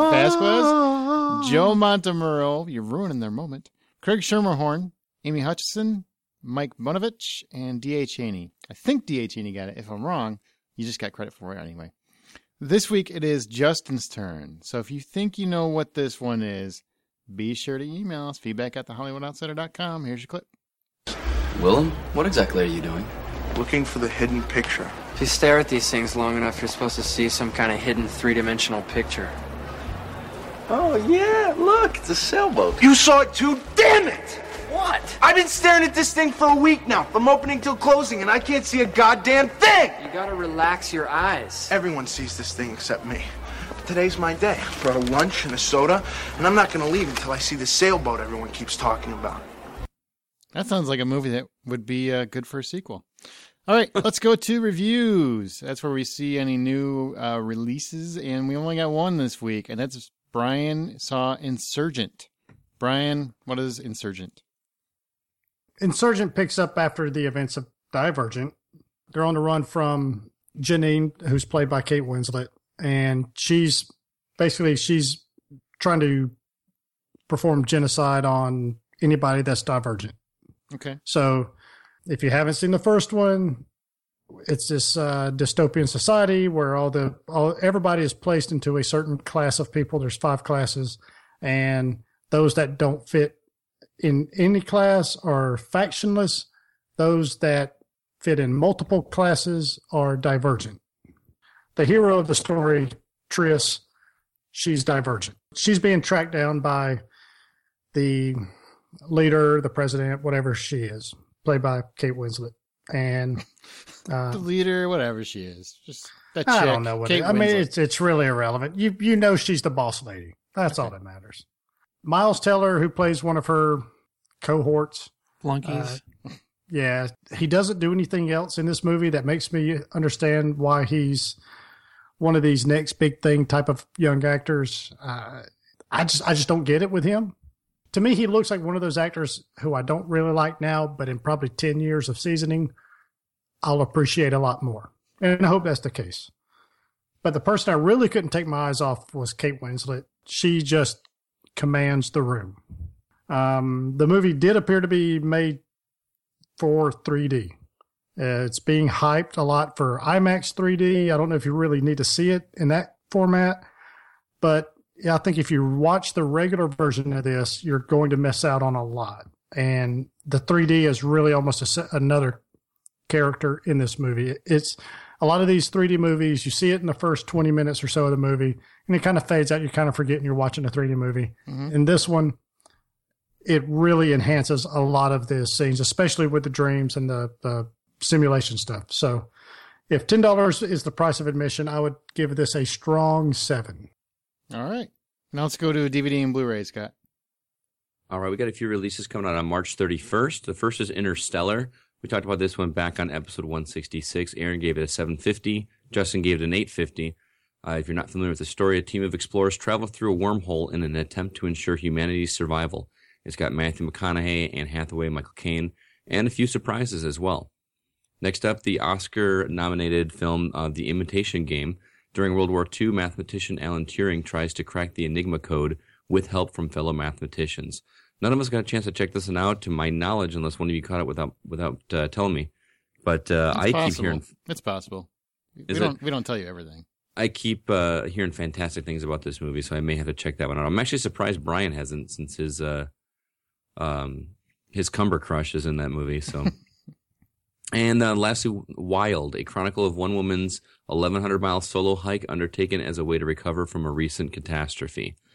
Vasquez, Joe Montemurro, you're ruining their moment, Craig Schermerhorn, Amy Hutchison, Mike Bonovich, and D.A. Cheney. I think D.A. Cheney got it. If I'm wrong, you just got credit for it anyway. This week it is Justin's turn. So if you think you know what this one is, be sure to email us, feedback@thehollywoodoutsiders.com. Here's your clip. Willem, what exactly are you doing? Looking for the hidden picture. If you stare at these things long enough, you're supposed to see some kind of hidden three-dimensional picture. Oh, yeah, look, it's a sailboat. You saw it too? Damn it! What? I've been staring at this thing for a week now, from opening till closing, and I can't see a goddamn thing! You gotta relax your eyes. Everyone sees this thing except me. But today's my day. I brought a lunch and a soda, and I'm not gonna leave until I see the sailboat everyone keeps talking about. That sounds like a movie that would be good for a sequel. All right, let's go to reviews. That's where we see any new releases, and we only got one this week, and that's Brian saw Insurgent. Brian, what is Insurgent? Insurgent picks up after the events of Divergent. They're on the run from Janine, who's played by Kate Winslet, and she's trying to perform genocide on anybody that's divergent. Okay. So if you haven't seen the first one, it's this dystopian society where everybody is placed into a certain class of people. There's 5 classes, and those that don't fit in any class are factionless. Those that fit in multiple classes are divergent. The hero of the story, Triss, she's divergent. She's being tracked down by the leader, the president, whatever she is, played by Kate Winslet. And the leader, whatever she is. Just that chick. I don't know what I mean, it's really irrelevant. You know she's the boss lady. That's all that matters. Miles Teller, who plays one of her cohorts. Flunkies. Yeah, he doesn't do anything else in this movie that makes me understand why he's one of these next big thing type of young actors. I just don't get it with him. To me, he looks like one of those actors who I don't really like now, but in probably 10 years of seasoning, I'll appreciate a lot more. And I hope that's the case. But the person I really couldn't take my eyes off was Kate Winslet. She just commands the room. The movie did appear to be made for 3D. It's being hyped a lot for IMAX 3D. I don't know if you really need to see it in that format, but yeah, I think if you watch the regular version of this, you're going to miss out on a lot. And the 3D is really almost another character in this movie. It's a lot of these 3D movies, you see it in the first 20 minutes or so of the movie, and it kind of fades out. You're kind of forgetting you're watching a 3D movie. Mm-hmm. In this one, it really enhances a lot of the scenes, especially with the dreams and the simulation stuff. So if $10 is the price of admission, I would give this a strong 7. All right. Now let's go to DVD and Blu-ray, Scott. All right, we got a few releases coming out on March 31st. The first is Interstellar. We talked about this one back on episode 166. Aaron gave it a 750. Justin gave it an 850. If you're not familiar with the story, a team of explorers travel through a wormhole in an attempt to ensure humanity's survival. It's got Matthew McConaughey, Anne Hathaway, Michael Caine, and a few surprises as well. Next up, the Oscar-nominated film The Imitation Game. During World War II, mathematician Alan Turing tries to crack the Enigma code with help from fellow mathematicians. None of us got a chance to check this one out, to my knowledge, unless one of you caught it without telling me. But I keep hearing it's possible. We don't tell you everything. I keep hearing fantastic things about this movie, so I may have to check that one out. I'm actually surprised Brian hasn't, since his Cumber crush is in that movie. So. And lastly, Wild, a chronicle of one woman's 1,100-mile solo hike undertaken as a way to recover from a recent catastrophe.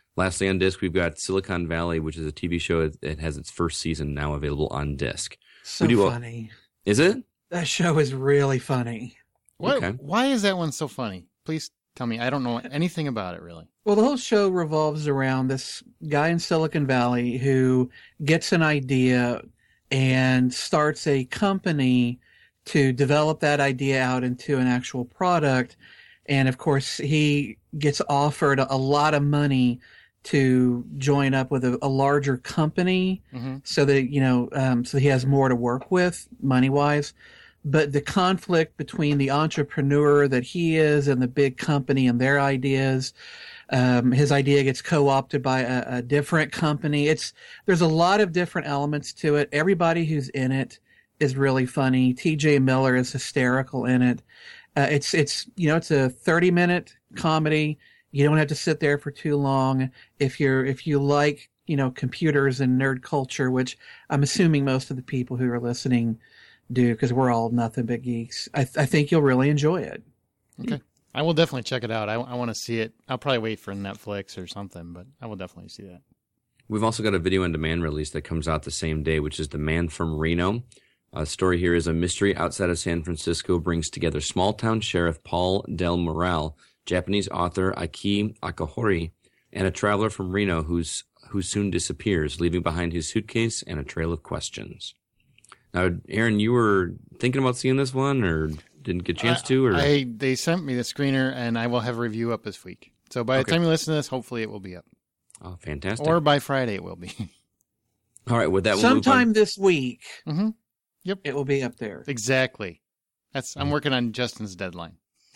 Lastly, on disc, we've got Silicon Valley, which is a TV show that has its first season now available on disc. So funny. Is it? That show is really funny. Okay. Why is that one so funny? Please tell me. I don't know anything about it, really. Well, the whole show revolves around this guy in Silicon Valley who gets an idea and starts a company to develop that idea out into an actual product. And of course, he gets offered a lot of money to join up with a larger company, so that so he has more to work with money wise. But the conflict between the entrepreneur that he is and the big company and their ideas, his idea gets co-opted by a different company. There's a lot of different elements to it. Everybody who's in it is really funny. T.J. Miller is hysterical in it. It's a 30-minute comedy. You don't have to sit there for too long. If you like, computers and nerd culture, which I'm assuming most of the people who are listening do, because we're all nothing but geeks, I think you'll really enjoy it. Okay. I will definitely check it out. I want to see it. I'll probably wait for Netflix or something, but I will definitely see that. We've also got a video on demand release that comes out the same day, which is The Man from Reno. The story here is a mystery outside of San Francisco brings together small-town sheriff Paul Del Moral, Japanese author Aki Akahori, and a traveler from Reno who soon disappears, leaving behind his suitcase and a trail of questions. Now, Aaron, you were thinking about seeing this one, or didn't get a chance to? Or they sent me the screener, and I will have a review up this week. So by the time you listen to this, hopefully it will be up. Oh, fantastic! Or by Friday it will be. All right, with that, sometime this week. Mm-hmm. Yep, it will be up there. Exactly. I'm working on Justin's deadline.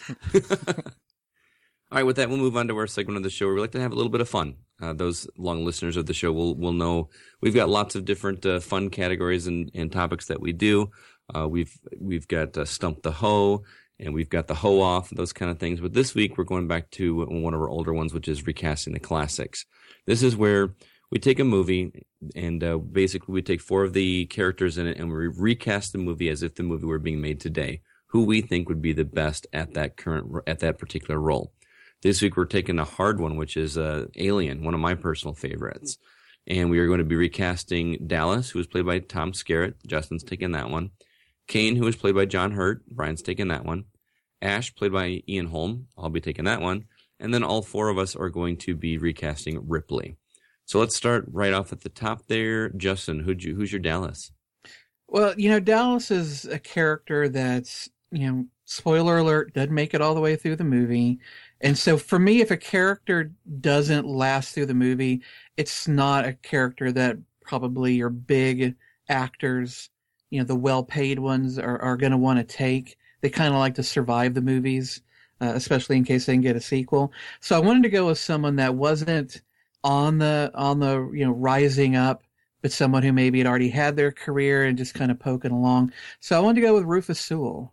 All right, with that, we'll move on to our segment of the show where we like to have a little bit of fun. Those long listeners of the show will know we've got lots of different fun categories and topics that we do. We've got Stump the Hoe, and we've got the Hoe Off, those kind of things. But this week, we're going back to one of our older ones, which is recasting the classics. This is where we take a movie, and basically we take 4 of the characters in it, and we recast the movie as if the movie were being made today, who we think would be the best at that particular role. This week we're taking a hard one, which is Alien, one of my personal favorites. And we are going to be recasting Dallas, who was played by Tom Skerritt. Justin's taking that one. Kane, who was played by John Hurt. Brian's taking that one. Ash, played by Ian Holm. I'll be taking that one. And then all 4 of us are going to be recasting Ripley. So let's start right off at the top there. Justin, who's your Dallas? Well, Dallas is a character that's, spoiler alert, doesn't make it all the way through the movie. And so for me, if a character doesn't last through the movie, it's not a character that probably your big actors, the well-paid ones are going to want to take. They kind of like to survive the movies, especially in case they can get a sequel. So I wanted to go with someone that wasn't on the rising up, but someone who maybe had already had their career and just kind of poking along. So I wanted to go with Rufus Sewell.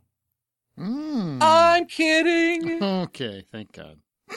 I'm kidding. Okay, thank God.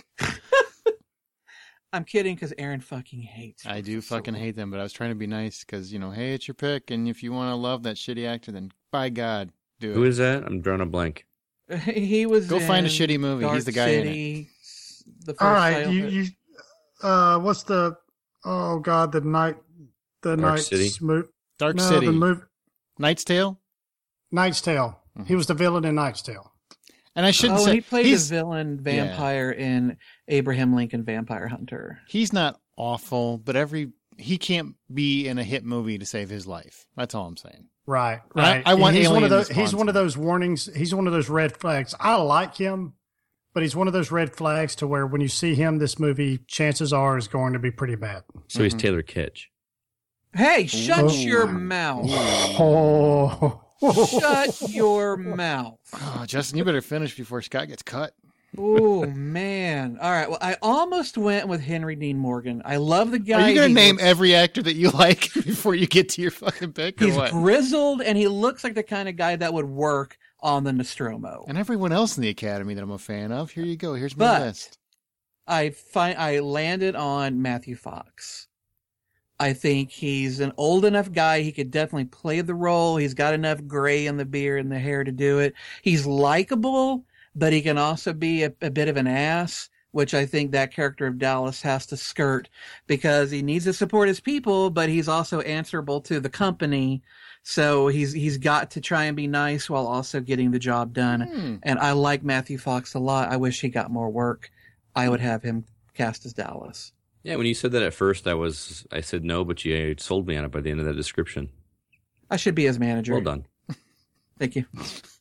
I'm kidding because Aaron fucking hates I do fucking hate them, but I was trying to be nice because, hey, it's your pick, and if you want to love that shitty actor, then by God, do it. Who is that? I'm drawing a blank. He was Go find a shitty movie. Dark He's the guy City, in it. The first All right, title. what's the? Oh God, the night City? Dark City. The movie Knight's Tale? Knight's Tale. Mm-hmm. He was the villain in Knight's Tale. And I shouldn't say he played the villain vampire in Abraham Lincoln Vampire Hunter. He's not awful, but he can't be in a hit movie to save his life. That's all I'm saying. Right. I want he's Alien one of those. to He's one of sponsor. those warnings. He's one of those red flags. I like him, but he's one of those red flags to where when you see him, this movie, chances are, is going to be pretty bad. So he's Taylor Kitsch. Hey, shut your mouth. Oh. Shut your mouth. Oh, Justin, you better finish before Scott gets cut. Oh, man. All right. Well, I almost went with Henry Dean Morgan. I love the guy. Are you going to name every actor that you like before you get to your fucking pick? Or He's what? grizzled, and he looks like the kind of guy that would work on the Nostromo. And everyone else in the Academy that I'm a fan of. Here you go. Here's my list. I landed on Matthew Fox. I think he's an old enough guy. He could definitely play the role. He's got enough gray in the beard and the hair to do it. He's likable, but he can also be a bit of an ass. which I think that character of Dallas has to skirt because he needs to support his people, but he's also answerable to the company. So he's got to try and be nice while also getting the job done. And I like Matthew Fox a lot. I wish he got more work. I would have him cast as Dallas. Yeah, when you said that at first, I said no, but you sold me on it by the end of that description. I should be his manager. Well done. Thank you.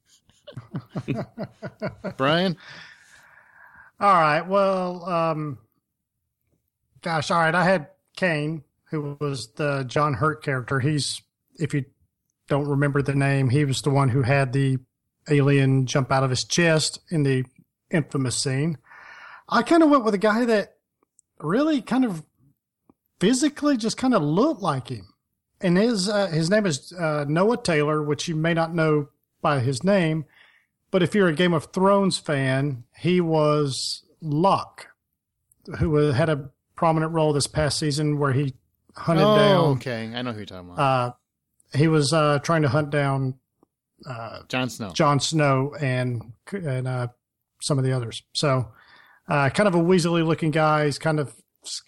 Brian? All right. Well, gosh, all right. I had Kane, who was the John Hurt character. He's, if you don't remember the name, he was the one who had the alien jump out of his chest in the infamous scene. I kind of went with a guy that really kind of physically just kind of looked like him. And his name is Noah Taylor, which you may not know by his name. But if you're a Game of Thrones fan, he was Locke, who had a prominent role this past season where he hunted down. Okay. I know who you're talking about. He was trying to hunt down Jon Snow. Jon Snow and some of the others. So kind of a weaselly looking guy. He's kind of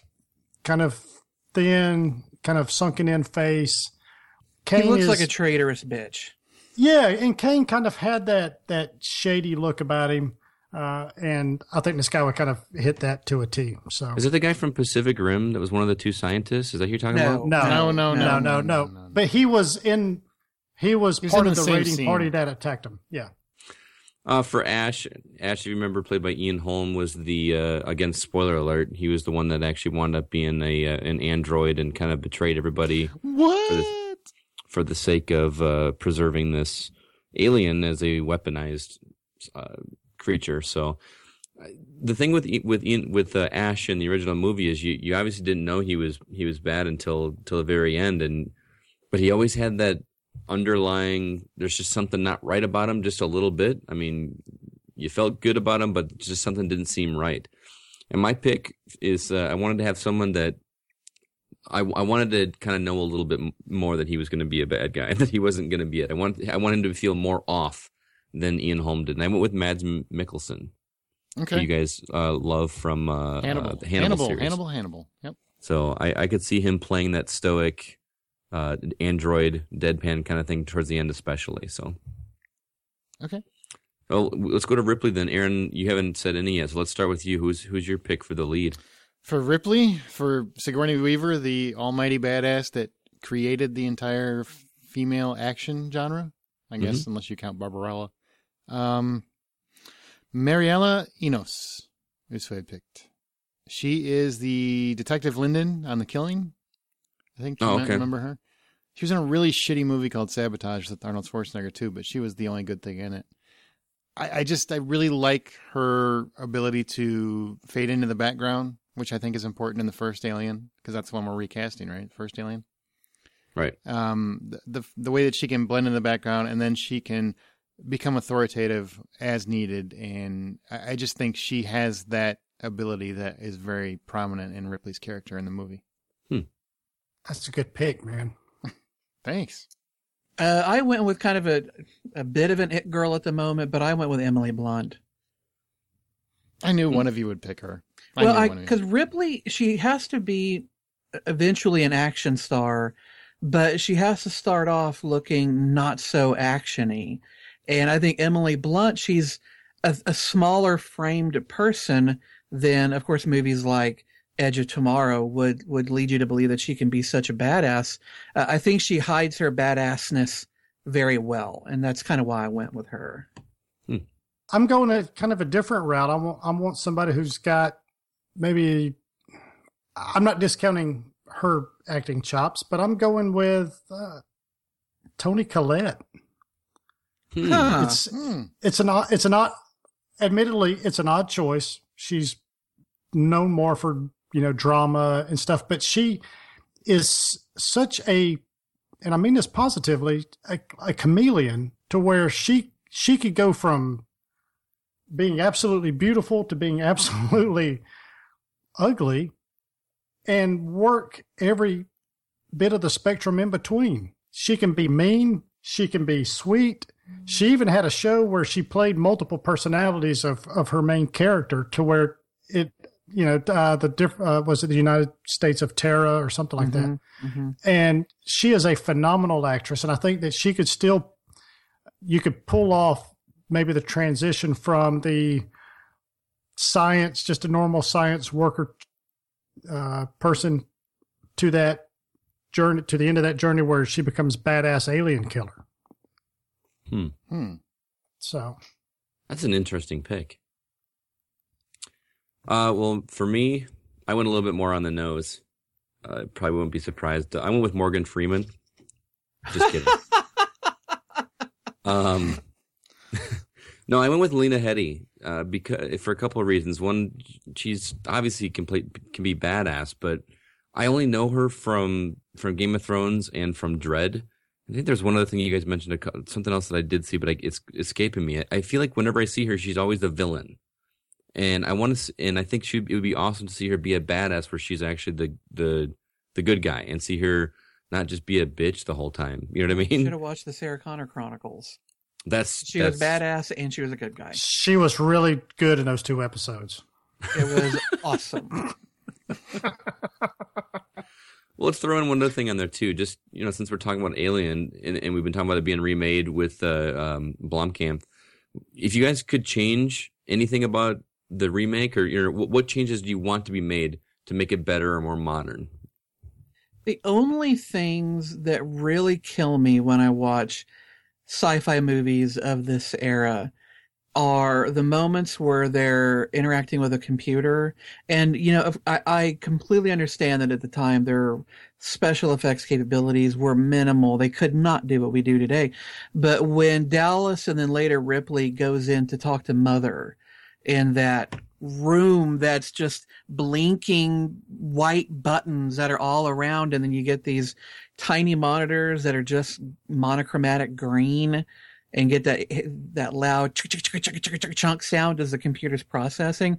thin, kind of sunken in face. He looks like a traitorous bitch. Yeah, and Kane kind of had that shady look about him, and I think this guy would kind of hit that to a T. So, is it the guy from Pacific Rim that was one of the two scientists? Is that who you're talking about? No. But he was part of the raiding scene. party that attacked him. Yeah. For Ash, if you remember, played by Ian Holm, was the again, spoiler alert, he was the one that actually wound up being an android and kind of betrayed everybody. What? For the sake of preserving this alien as a weaponized creature. So the thing with Ash in the original movie is you obviously didn't know he was bad until the very end, but he always had that underlying, there's just something not right about him, just a little bit. I mean, you felt good about him, but just something didn't seem right. And my pick is I wanted to have someone that I wanted to kind of know a little bit more that he was going to be a bad guy, that he wasn't going to be it. I wanted him to feel more off than Ian Holm did. And I went with Mads Mikkelsen. Okay. Who you guys love from Hannibal. the Hannibal series. Hannibal. Yep. So I could see him playing that stoic android deadpan kind of thing towards the end especially. So. Okay. Well, let's go to Ripley then. Aaron, you haven't said any yet, so let's start with you. Who's your pick for the lead? For Ripley, for Sigourney Weaver, the almighty badass that created the entire female action genre, I guess, unless you count Barbarella. Mariella Enos is who I picked. She is the Detective Linden on The Killing. I think you might remember her. She was in a really shitty movie called Sabotage with Arnold Schwarzenegger too, but she was the only good thing in it. I really like her ability to fade into the background, which I think is important in the first Alien, because that's the one we're recasting, right? First Alien. Right. The way that she can blend in the background, and then she can become authoritative as needed, and I just think she has that ability that is very prominent in Ripley's character in the movie. That's a good pick, man. Thanks. I went with kind of a bit of an it girl at the moment, but I went with Emily Blunt. I knew one of you would pick her. Because Ripley, she has to be eventually an action star, but she has to start off looking not so actiony. And I think Emily Blunt, she's a smaller framed person than, of course, movies like Edge of Tomorrow would lead you to believe that she can be such a badass. I think she hides her badassness very well, and that's kind of why I went with her. I'm going a kind of a different route. I want somebody who's got maybe, I'm not discounting her acting chops, but I'm going with Toni Collette. It's an odd, admittedly, it's an odd choice. She's known more for, drama and stuff, but she is such a, and I mean this positively, a chameleon, to where she could go from being absolutely beautiful to being absolutely ugly and work every bit of the spectrum in between. She can be mean. She can be sweet. She even had a show where she played multiple personalities of her main character, to where was it the United States of Terra or something like that? Mm-hmm. And she is a phenomenal actress, and I think that you could pull off maybe the transition from the science, just a normal science worker person, to that journey, to the end of that journey where she becomes badass alien killer. So that's an interesting pick. Well, for me, I went a little bit more on the nose. Probably wouldn't be surprised. I went with Morgan Freeman. Just kidding. No, I went with Lena Headey because for a couple of reasons. One, she's obviously can be badass, but I only know her from Game of Thrones and from Dredd. I think there's one other thing you guys mentioned, something else that I did see, but it's escaping me. I feel like whenever I see her, she's always the villain, and I think it would be awesome to see her be a badass where she's actually the good guy, and see her not just be a bitch the whole time. You know what I mean? You should have watched the Sarah Connor Chronicles. She was badass and she was a good guy. She was really good in those 2 episodes. It was awesome. Well, let's throw in one other thing on there too. Just since we're talking about Alien and we've been talking about it being remade with Blomkamp, if you guys could change anything about the remake, or what changes do you want to be made to make it better or more modern? The only things that really kill me when I watch sci-fi movies of this era are the moments where they're interacting with a computer. And, I completely understand that at the time their special effects capabilities were minimal. They could not do what we do today. But when Dallas and then later Ripley goes in to talk to Mother in that room that's just blinking white buttons that are all around, and then you get these tiny monitors that are just monochromatic green, and get that loud chunk sound as the computer's processing.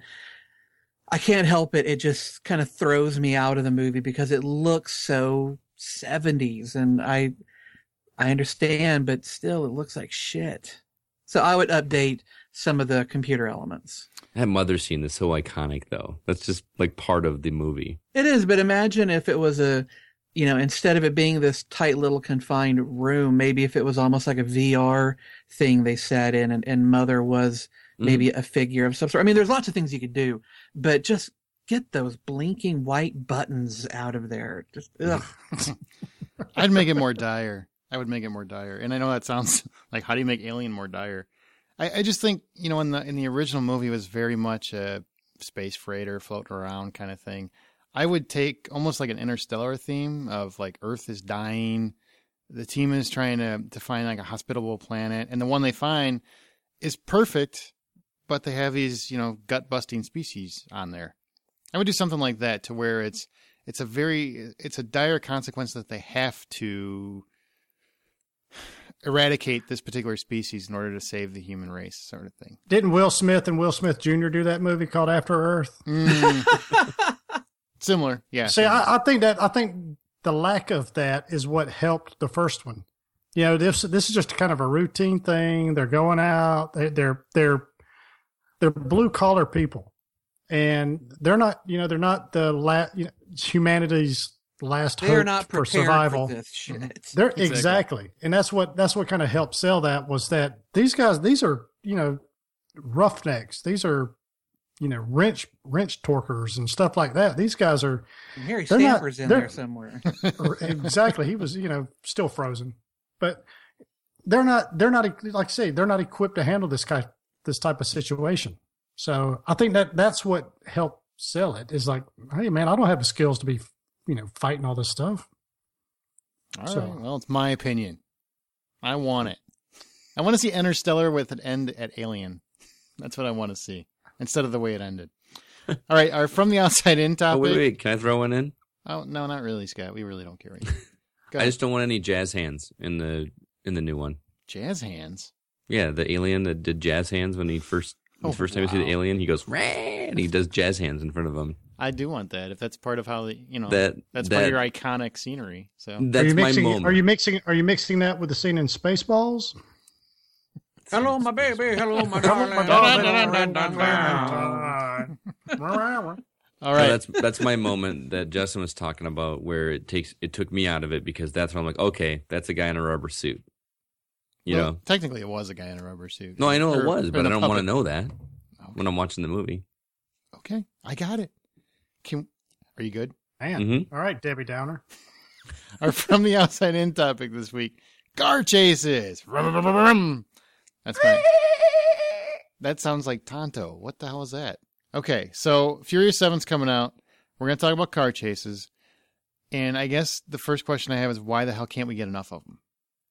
I can't help it. It just kind of throws me out of the movie because it looks so 70s, and I understand, but still it looks like shit. So I would update some of the computer elements. That mother scene is so iconic, though. That's just like part of the movie. It is, but imagine if it was instead of it being this tight little confined room, maybe if it was almost like a VR thing they sat in, and Mother was maybe a figure of some sort. I mean, there's lots of things you could do, but just get those blinking white buttons out of there. Just ugh. I'd make it more dire. I would make it more dire. And I know that sounds like, how do you make Alien more dire? I just think, in the original movie, it was very much a space freighter floating around kind of thing. I would take almost like an Interstellar theme of like Earth is dying. The team is trying to find like a hospitable planet. And the one they find is perfect, but they have these, gut busting species on there. I would do something like that to where it's a dire consequence that they have to eradicate this particular species in order to save the human race, sort of thing. Didn't Will Smith and Will Smith Jr. do that movie called After Earth? Similar, yeah. See, I think the lack of that is what helped the first one. This is just kind of a routine thing. They're going out. They're blue collar people, and they're not humanity's last hope They're not for prepared survival. for this shit. They're exactly, and that's what kind of helped sell that, was that these guys, these are roughnecks. These are wrench torquers and stuff like that. These guys are. Harry Stamper's in there somewhere. Exactly, he was still frozen, but they're not like I say, they're not equipped to handle this type of situation. So I think that's what helped sell it, is like, hey man, I don't have the skills to be fighting all this stuff. All right. Well, it's my opinion. I want it. I want to see Interstellar with an end at Alien. That's what I want to see, instead of the way it ended. All right. Our From the Outside In topic. Oh, wait. Can I throw one in? Oh, no, not really, Scott. We really don't care. I just don't want any jazz hands in the new one. Jazz hands? Yeah, the alien that did jazz hands when he first time you see the alien, he goes, "Rah!" and he does jazz hands in front of him. I do want that, if that's part of how that's part of your iconic scenery. So that's my moment. Are you mixing that with the scene in Spaceballs? Hello, my baby. Hello, my darling. All right. That's my moment that Justin was talking about, where it took me out of it, because that's when I'm like, okay, that's a guy in a rubber suit. You know, technically it was a guy in a rubber suit. No, I know it was, but I don't want to know that when I'm Okay. watching the movie. Okay, I got it. Are you good? Man. Mhm. All right, Debbie Downer. Our From the Outside In topic this week: car chases. That's my. That sounds like Tonto. What the hell is that? Okay, so Furious 7's coming out. We're going to talk about car chases. And I guess the first question I have is, why the hell can't we get enough of them?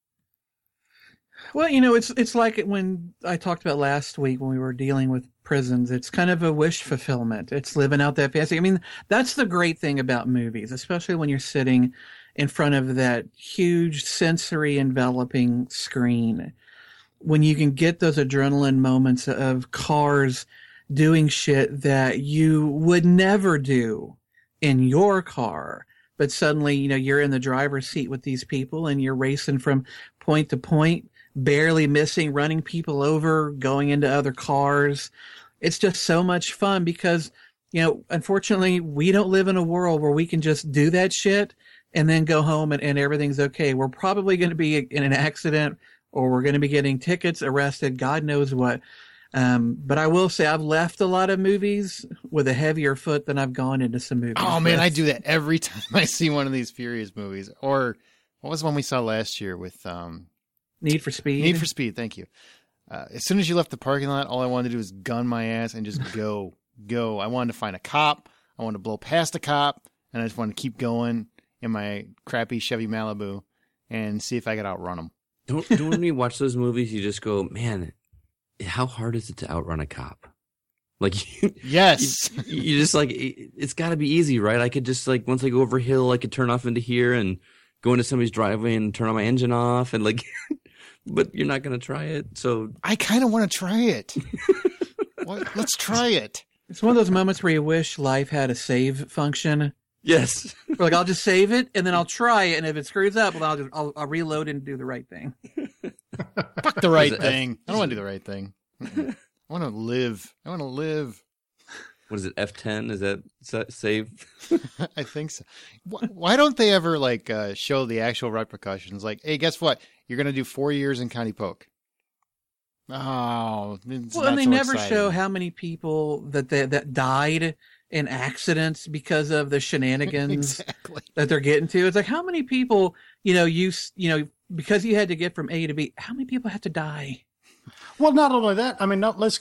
Well, it's like when I talked about last week when we were dealing with prisons. It's kind of a wish fulfillment. It's living out that fantasy. I mean, that's the great thing about movies, especially when you're sitting in front of that huge sensory enveloping screen. When you can get those adrenaline moments of cars doing shit that you would never do in your car, but suddenly, you're in the driver's seat with these people and you're racing from point to point, barely missing, running people over, going into other cars. It's just so much fun because, unfortunately, we don't live in a world where we can just do that shit and then go home and everything's okay. We're probably going to be in an accident, or we're going to be getting tickets, arrested, God knows what. But I will say I've left a lot of movies with a heavier foot than I've gone into some movies. Oh, man, I do that every time I see one of these Furious movies. Or what was the one we saw last year with Need for Speed. Need for Speed, thank you. As soon as you left the parking lot, all I wanted to do was gun my ass and just go. I wanted to find a cop. I wanted to blow past a cop. And I just wanted to keep going in my crappy Chevy Malibu and see if I could outrun them. Don't when you watch those movies, you just go, man, how hard is it to outrun a cop? Like, Yes. you just like, it's got to be easy, right? I could just like, once I go over a hill, I could turn off into here and go into somebody's driveway and turn on my engine off and like, but you're not going to try it. So I kind of want to try it. Let's try it. It's one of those moments where you wish life had a save function. yes, Where, like, I'll just save it and then I'll try it, and if it screws up, well, I'll reload and do the right thing. Fuck the right Is it thing. I don't want to do the right thing. I want to live. what is it? F10? Is that save? I think so. Why don't they ever show the actual repercussions? Like, hey, guess what? You're going to do 4 years in County Poke. Oh, it's Well, not and they so never exciting. show how many people that died in accidents because of the shenanigans Exactly. that they're getting to. It's like, how many people, because you had to get from A to B, how many people have to die? Well, not only that, I mean, let's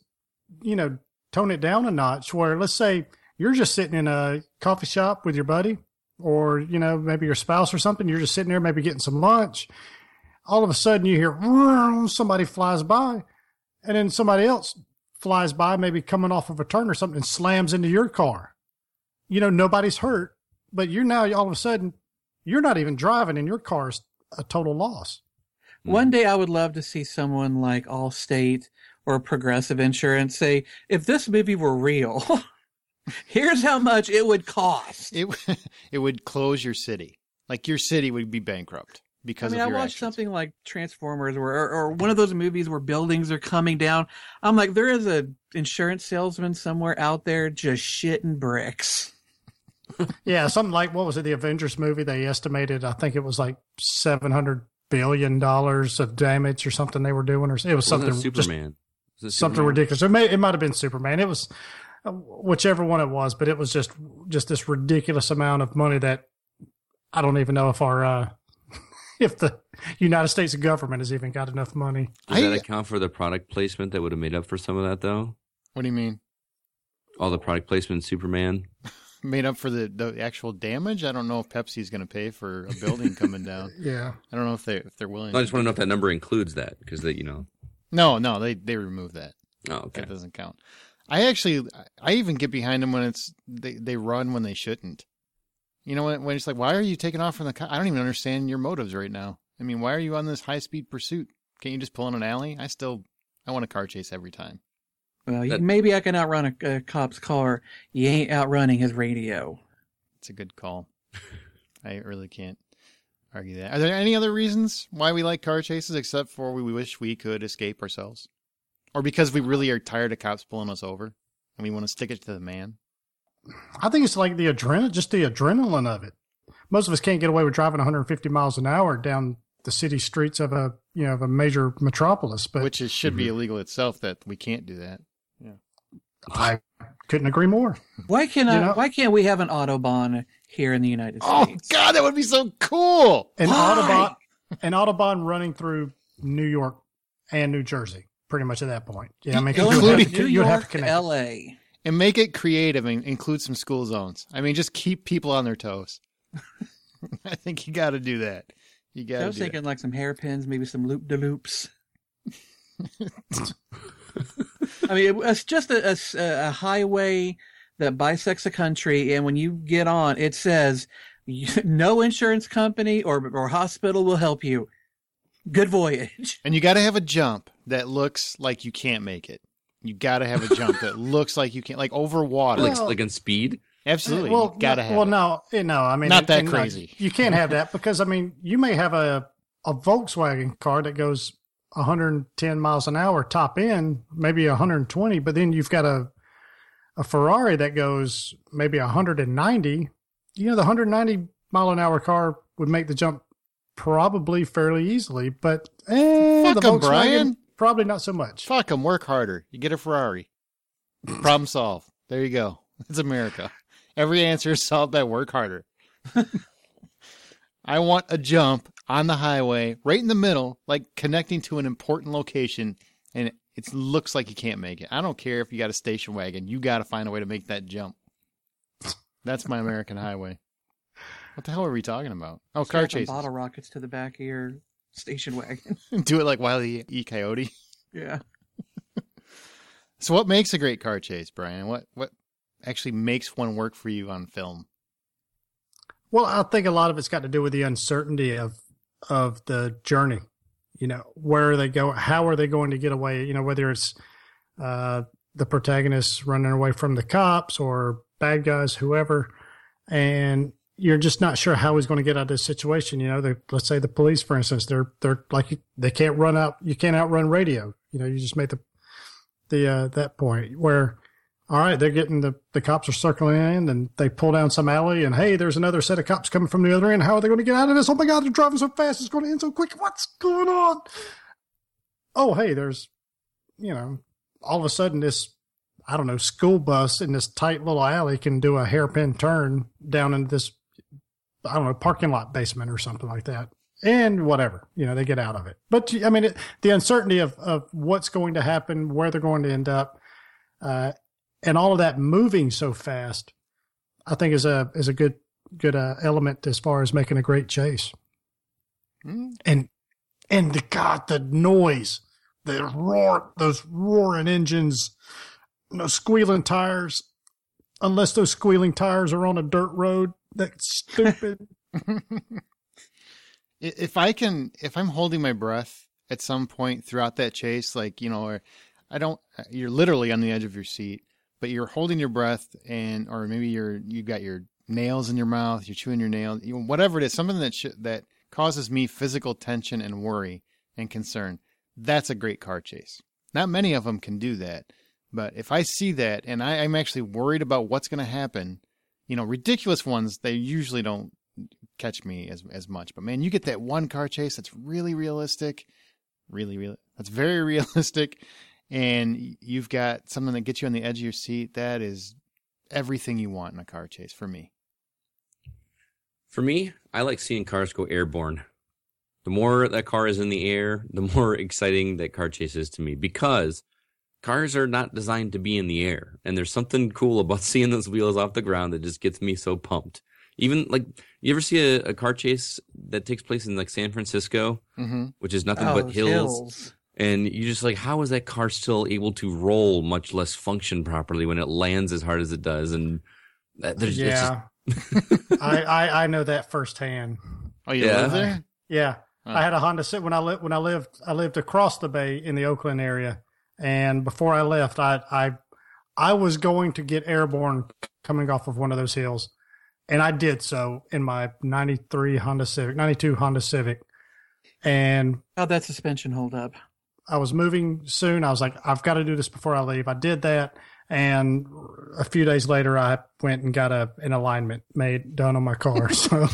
tone it down a notch, where let's say you're just sitting in a coffee shop with your buddy, or, maybe your spouse or something. You're just sitting there, maybe getting some lunch. All of a sudden you hear somebody flies by, and then somebody else flies by, maybe coming off of a turn or something, and slams into your car. Nobody's hurt, but you're now all of a sudden, you're not even driving, and your car's a total loss. One day I would love to see someone like Allstate or Progressive Insurance say, if this movie were real, here's how much it would cost. It would close your city. Like, your city would be bankrupt because of I your watched actions. something like Transformers or one of those movies where buildings are coming down. I'm like, there is a insurance salesman somewhere out there just shitting bricks. Yeah, something like, what was it, the Avengers movie? They estimated, I think it was like $700 billion of damage or something they were doing, or it was something Wasn't it Superman? Was it something Superman? ridiculous. It might have been Superman. It was whichever one it was, but it was just this ridiculous amount of money that I don't even know if if the United States government has even got enough money. Does that account for the product placement that would have made up for some of that, though? What do you mean? All the product placement in Superman? Made up for the actual damage? I don't know if Pepsi's going to pay for a building coming down. Yeah. I don't know if they're willing. No, I just want to know if that number includes that, because No, they remove that. Oh, okay. That doesn't count. I even get behind them when they run when they shouldn't. When it's like, why are you taking off from the car? I don't even understand your motives right now. I mean, why are you on this high speed pursuit? Can't you just pull in an alley? I want a car chase every time. Well, maybe I can outrun a cop's car. You ain't outrunning his radio. It's a good call. I really can't argue that. Are there any other reasons why we like car chases except for we wish we could escape ourselves? Or because we really are tired of cops pulling us over? and we want to stick it to the man? I think it's like the adrenaline of it. Most of us can't get away with driving 150 miles an hour down the city streets of a major metropolis, but Which should be illegal itself that we can't do that. I couldn't agree more. Why can't we have an Autobahn here in the United Oh, States? God, that would be so cool. An Why? Autobahn running through New York and New Jersey, pretty much at that point. Yeah, I mean, Going Including from New you'd have to York, connect. L.A. And make it creative and include some school zones. I mean, just keep people on their toes. I think you got to do that. You got I to was do thinking like some hairpins, maybe some loop-de-loops. I mean, it's just a highway that bisects a country, and when you get on, it says, no insurance company or hospital will help you. Good voyage. And you got to have a jump that looks like you can't make it. You got to have a jump that looks like you can't, like over water. Like in Speed. Absolutely. Well, you got to have well, it. no. I mean, Not that and, crazy. You can't have that because I mean, you may have a Volkswagen car that goes 110 miles an hour top end, maybe 120, but then you've got a Ferrari that goes maybe 190. The 190 mile an hour car would make the jump probably fairly easily, but Fuck the 'em, Volkswagen, Brian. probably not so much. Fuck them. Work harder. You get a Ferrari. Problem solved. There you go. It's America. Every answer is solved by work harder. I want a jump on the highway, right in the middle, like connecting to an important location, and it looks like you can't make it. I don't care if you got a station wagon. You got to find a way to make that jump. That's my American highway. What the hell are we talking about? Oh, car Strapping chases. bottle rockets to the back of your station wagon. Do it like Wile E. Coyote. Yeah. So what makes a great car chase, Brian? What actually makes one work for you on film? Well, I think a lot of it's got to do with the uncertainty of the journey. Where are they going? How are they going to get away? Whether it's the protagonists running away from the cops or bad guys, whoever, and you're just not sure how he's going to get out of this situation. Let's say the police, for instance, they're like they can't run out. You can't outrun radio. You just made the that point where. All right, they're getting the cops are circling in and they pull down some alley and hey, there's another set of cops coming from the other end. How are they going to get out of this? Oh my God, they're driving so fast. It's going to end so quick. What's going on? Oh, hey, there's, all of a sudden this, I don't know, school bus in this tight little alley can do a hairpin turn down into this, I don't know, parking lot basement or something like that. And whatever, they get out of it. But I mean, the uncertainty of what's going to happen, where they're going to end up, and all of that moving so fast, I think is a good element as far as making a great chase. And the noise, the roar, those roaring engines, squealing tires. Unless those squealing tires are on a dirt road, that's stupid. If I'm holding my breath at some point throughout that chase, or you're literally on the edge of your seat. But you're holding your breath, or maybe you got your nails in your mouth, you're chewing your nails, whatever it is, something that causes me physical tension and worry and concern. That's a great car chase. Not many of them can do that, but if I see that and I'm actually worried about what's going to happen, ridiculous ones, they usually don't catch me as much. But man, you get that one car chase that's really realistic, that's very realistic. And you've got something that gets you on the edge of your seat. That is everything you want in a car chase for me. For me, I like seeing cars go airborne. The more that car is in the air, the more exciting that car chase is to me, because cars are not designed to be in the air. And there's something cool about seeing those wheels off the ground that just gets me so pumped. Even you ever see a car chase that takes place in San Francisco, which is nothing but hills. And you just how is that car still able to roll, much less function properly when it lands as hard as it does? And I know that firsthand. Oh, you live there? Yeah, I had a Honda Civic when I lived across the bay in the Oakland area, and before I left, I was going to get airborne coming off of one of those hills, and I did so in my 92 Honda Civic, and how'd that suspension hold up? I was moving soon. I was like, I've got to do this before I leave. I did that. And a few days later, I went and got an alignment done on my car. So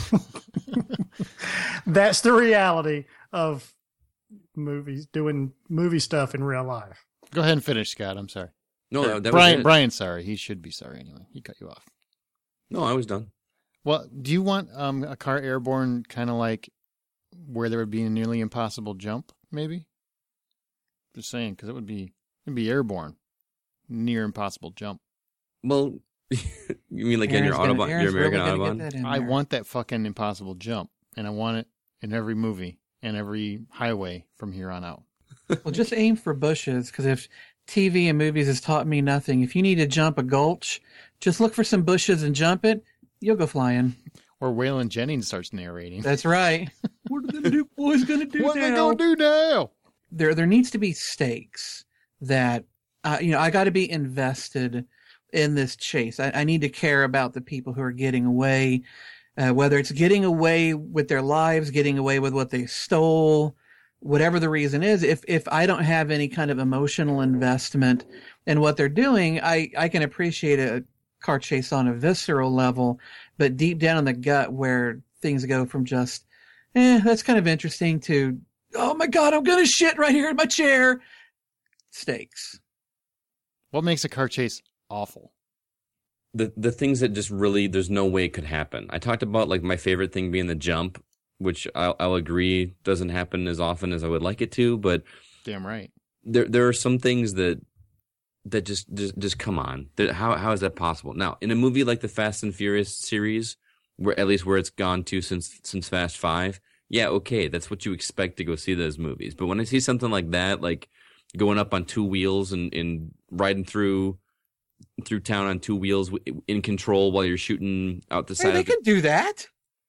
that's the reality of movies, doing movie stuff in real life. Go ahead and finish, Scott. I'm sorry. No, that Brian. was it. Brian's sorry. He should be sorry anyway. He cut you off. No, I was done. Well, do you want a car airborne, kind of like where there would be a nearly impossible jump? Maybe. Just saying, because it'd be airborne, near impossible jump. Well, you mean like in your Autobahn, your American Autobahn? I want that fucking impossible jump, and I want it in every movie and every highway from here on out. Well, just aim for bushes, because if TV and movies has taught me nothing, if you need to jump a gulch, just look for some bushes and jump it. You'll go flying. Or Waylon Jennings starts narrating. That's right. What are them boys going to do What now? are they going to do now? There needs to be stakes that, I got to be invested in this chase. I need to care about the people who are getting away, whether it's getting away with their lives, getting away with what they stole, whatever the reason is. If I don't have any kind of emotional investment in what they're doing, I can appreciate a car chase on a visceral level, but deep down in the gut where things go from just, that's kind of interesting to, oh my God, I'm going to shit right here in my chair. Stakes. What makes a car chase awful? The things that just really, there's no way it could happen. I talked about like my favorite thing being the jump, which I'll agree doesn't happen as often as I would like it to, but Damn right. There are some things that just come on. How is that possible? Now, in a movie like the Fast and Furious series, where at least where it's gone to since Fast 5, yeah, okay, that's what you expect to go see those movies. But when I see something like that, like going up on two wheels and riding through town on two wheels in control while you're shooting out the side. They can do that.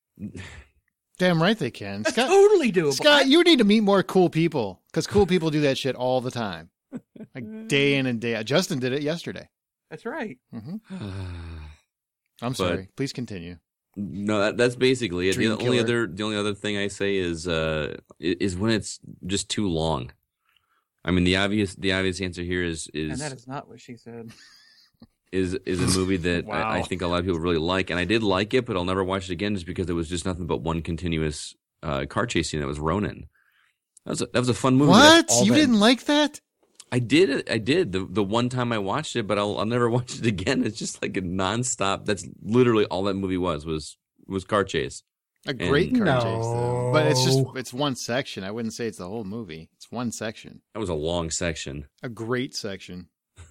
Damn right they can. That's Scott, totally doable. Scott, you need to meet more cool people, because cool people do that shit all the time, like day in and day out. Justin did it yesterday. That's right. Mm-hmm. I'm sorry. Please continue. No, that's basically it. Dream The only killer. other thing I say is when it's just too long. I mean, the obvious answer here is And that is not what she said. is a movie that Wow. I think a lot of people really like, and I did like it, but I'll never watch it again just because it was just nothing but one continuous car chase scene. That was Ronin. That was a fun movie. What? That's all You that- didn't like that? I did the one time I watched it, but I'll never watch it again. It's just like a nonstop. That's literally all that movie was car chase. A great And- car chase, though. But it's one section. I wouldn't say it's the whole movie. It's one section. That was a long section. A great section.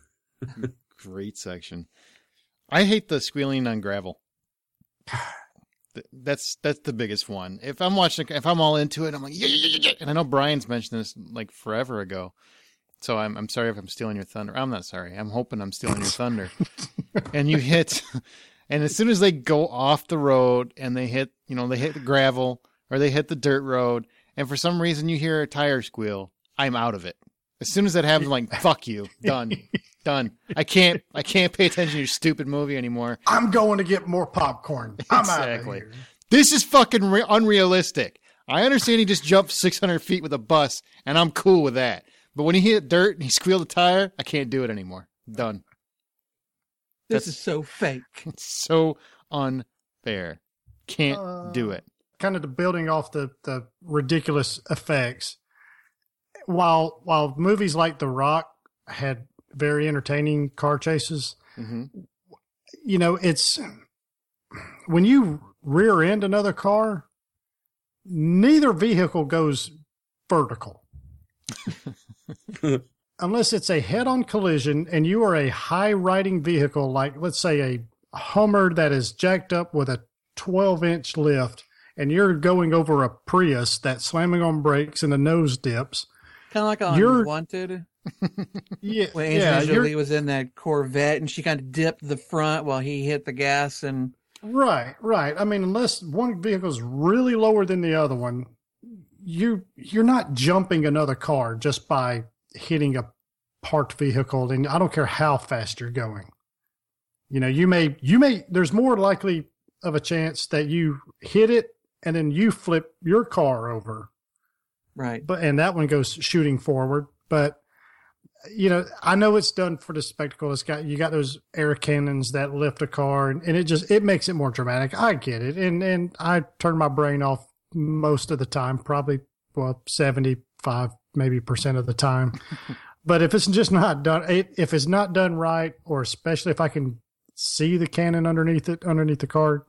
Great section. I hate the squealing on gravel. That's the biggest one. If I'm all into it, I'm like, yeah. And I know Brian's mentioned this like forever ago. So I'm sorry if I'm stealing your thunder. I'm not sorry. I'm hoping I'm stealing your thunder. And you hit, and as soon as they go off the road and they hit the gravel or they hit the dirt road, and for some reason you hear a tire squeal, I'm out of it. As soon as that happens, I'm like, fuck you. Done. I can't pay attention to your stupid movie anymore. I'm going to get more popcorn. I'm out of Exactly. here. This is fucking unrealistic. I understand he just jumped 600 feet with a bus, and I'm cool with that. But when he hit dirt and he squealed a tire, I can't do it anymore. Done. This is so fake. It's so unfair. Can't do it. Kind of the building off the ridiculous effects. While movies like The Rock had very entertaining car chases, Mm-hmm. it's when you rear end another car, neither vehicle goes vertical. Unless it's a head-on collision and you are a high-riding vehicle, like let's say a Hummer that is jacked up with a 12-inch lift, and you're going over a Prius that's slamming on brakes and the nose dips. Kind of like on You're- Wanted, Yeah, when yeah, Angelina you're Jolie was in that Corvette and she kind of dipped the front while he hit the gas. And right. I mean, unless one vehicle is really lower than the other one, you're not jumping another car just by hitting a parked vehicle, and I don't care how fast you're going. You may there's more likely of a chance that you hit it and then you flip your car over, right. and that one goes shooting forward. But I know it's done for the spectacle. You got those air cannons that lift a car, and it makes it more dramatic. I get it, and I turn my brain off most of the time, probably 75 maybe % of the time. But if it's just not done, if it's not done right, or especially if I can see the cannon underneath the car,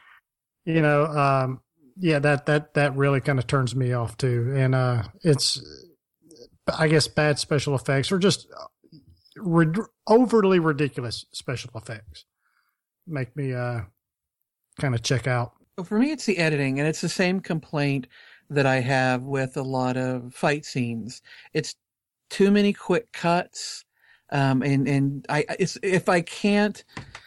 that really kind of turns me off too. And it's, I guess, bad special effects or just overly ridiculous special effects make me kind of check out. Well, for me, it's the editing, and it's the same complaint that I have with a lot of fight scenes. It's too many quick cuts, if I can't,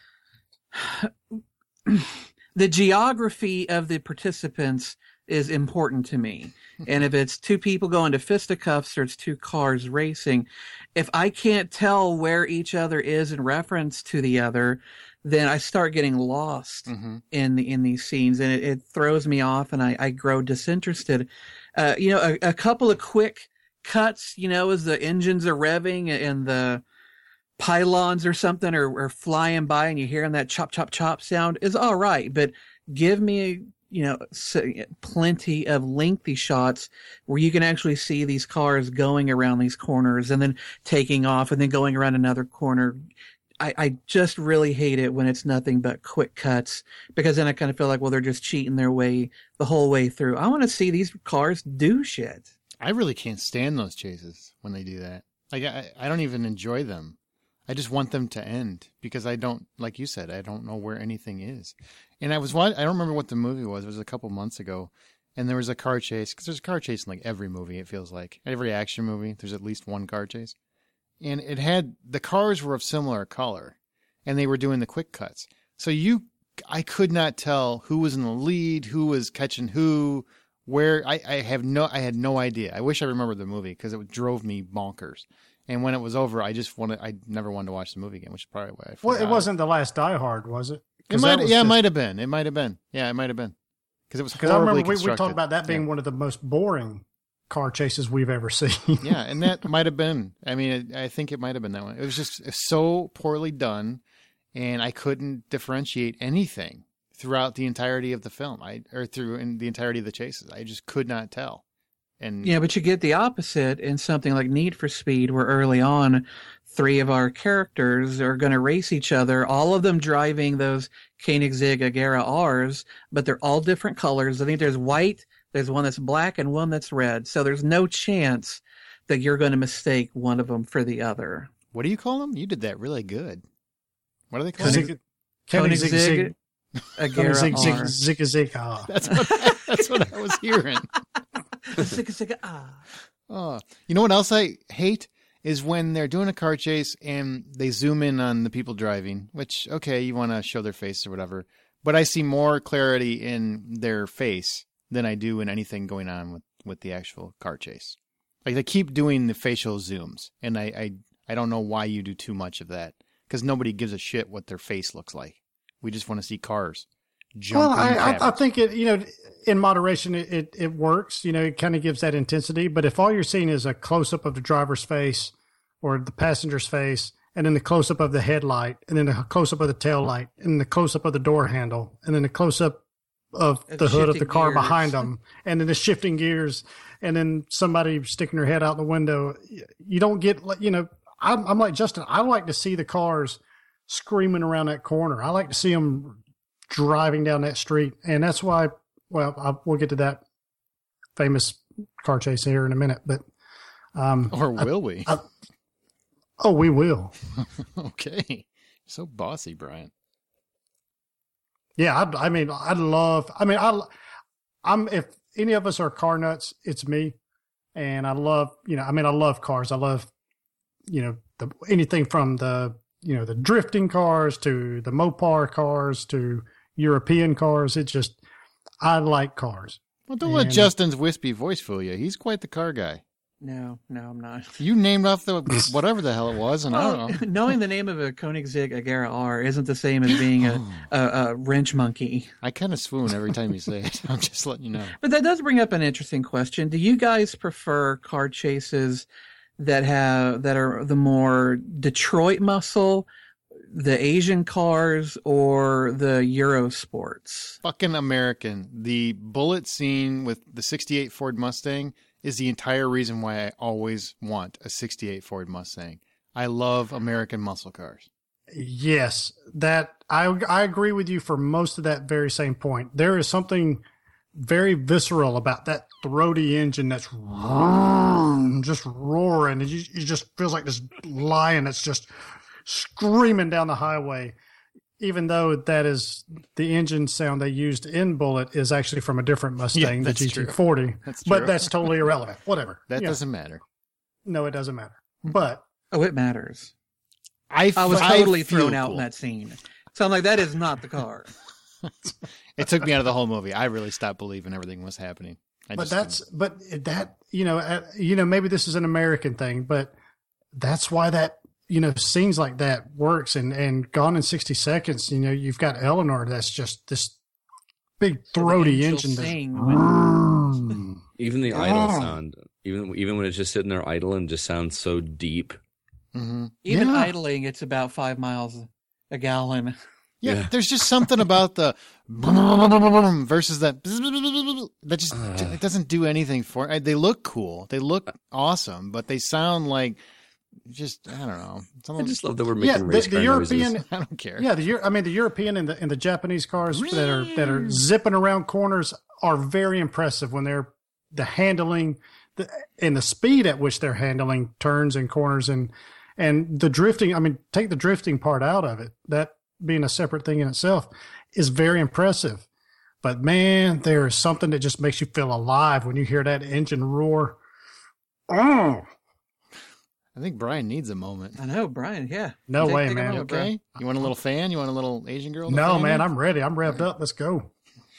the geography of the participants is important to me. And if it's two people going to fisticuffs or it's two cars racing, if I can't tell where each other is in reference to the other, then I start getting lost in these scenes, and it throws me off, and I grow disinterested. A couple of quick cuts, as the engines are revving and the pylons or something are flying by, and you're hearing that chop, chop, chop sound is all right. But give me, plenty of lengthy shots where you can actually see these cars going around these corners and then taking off and then going around another corner. I just really hate it when it's nothing but quick cuts, because then I kind of feel like, well, they're just cheating their way the whole way through. I want to see these cars do shit. I really can't stand those chases when they do that. Like, I don't even enjoy them. I just want them to end because I don't, like you said, I don't know where anything is. And I don't remember what the movie was. It was a couple months ago, and there was a car chase, because there's a car chase in like every movie, it feels like. Every action movie, there's at least one car chase. And the cars were of similar color, and they were doing the quick cuts. So I could not tell who was in the lead, who was catching who, where. I had no idea. I wish I remembered the movie because it drove me bonkers. And when it was over, I never wanted to watch the movie again, which is probably why I forgot. Well, it wasn't the last Die Hard, was it? It might have been. It might have been. Yeah, it might have been. Because it was horribly I remember we constructed. talked about that being one of the most boring car chases we've ever seen. Yeah, and that might have been. I mean, I think it might have been that one. It was just so poorly done, and I couldn't differentiate anything throughout the entirety of the film, in the entirety of the chases. I just could not tell. And yeah, but you get the opposite in something like Need for Speed, where early on, 3 of our characters are going to race each other, all of them driving those Koenigsegg Agera Rs, but they're all different colors. I think there's white, there's one that's black, and one that's red. So there's no chance that you're going to mistake one of them for the other. What do you call them? You did that really good. What are they called? Koenigsegg Agera R. Zig. That's what I was hearing. Oh, you know what else I hate is when they're doing a car chase and they zoom in on the people driving, which, okay, you want to show their face or whatever, but I see more clarity in their face than I do in anything going on with the actual car chase. Like, they keep doing the facial zooms, and I don't know why you do too much of that, because nobody gives a shit what their face looks like. We just want to see cars. Well, I think it, in moderation, it works. It kind of gives that intensity. But if all you're seeing is a close up of the driver's face or the passenger's face, and then the close up of the headlight, and then the close up of the tail light, and the close up of the door handle, and then the close up of the hood of the car behind them, and then the shifting gears, and then somebody sticking their head out the window, you don't get, I'm like Justin. I like to see the cars screaming around that corner. I like to see them driving down that street, and that's why. Well, we'll get to that famous car chase here in a minute, but or will we? We will. Okay, so bossy, Brian. Yeah, if any of us are car nuts, it's me, and I love cars. I love anything from the drifting cars to the Mopar cars to European cars. It's just, I like cars. Well, don't let Justin's wispy voice fool you. He's quite the car guy. No, I'm not. You named off the whatever the hell it was, and I don't know. Knowing the name of a Koenigsegg Agera R isn't the same as being a wrench monkey. I kind of swoon every time you say it. I'm just letting you know. But that does bring up an interesting question. Do you guys prefer car chases that are the more Detroit muscle, the Asian cars, or the Euro sports. Fucking American. The Bullitt scene with the 68 Ford Mustang is the entire reason why I always want a 68 Ford Mustang. I love American muscle cars. Yes, that I agree with you for most of that very same point. There is something very visceral about that throaty engine that's just roaring. And you just feels like this lion that's just screaming down the highway, even though that is the engine sound they used in Bullitt is actually from a different Mustang, the GT40. That's true. But that's totally irrelevant. Whatever. That doesn't matter. No, it doesn't matter. But it matters. I was totally thrown out in that scene. So I'm like, that is not the car. It took me out of the whole movie. I really stopped believing everything was happening. Maybe this is an American thing, but that's why that, scenes like that works. And Gone in 60 Seconds, you've got Eleanor that's just this big throaty engine. Even the idle sound, even when it's just sitting there idle and just sounds so deep. Mm-hmm. Even idling, it's about 5 miles a gallon. Yeah, there's just something about the versus that just it doesn't do anything for it. They look cool, they look awesome, but they sound like just I don't know. I just love that we're making race car European. noises. I don't care. Yeah, the European and the Japanese cars that are zipping around corners are very impressive when they're the handling and the speed at which they're handling turns and corners and the drifting. I mean, take the drifting part out of it. That being a separate thing in itself is very impressive. But man, there is something that just makes you feel alive when you hear that engine roar. Oh, I think Brian needs a moment. I know, Brian. Yeah. No way, man. You okay? You want a little fan? You want a little Asian girl? No, man. I'm ready. I'm revved up. Let's go.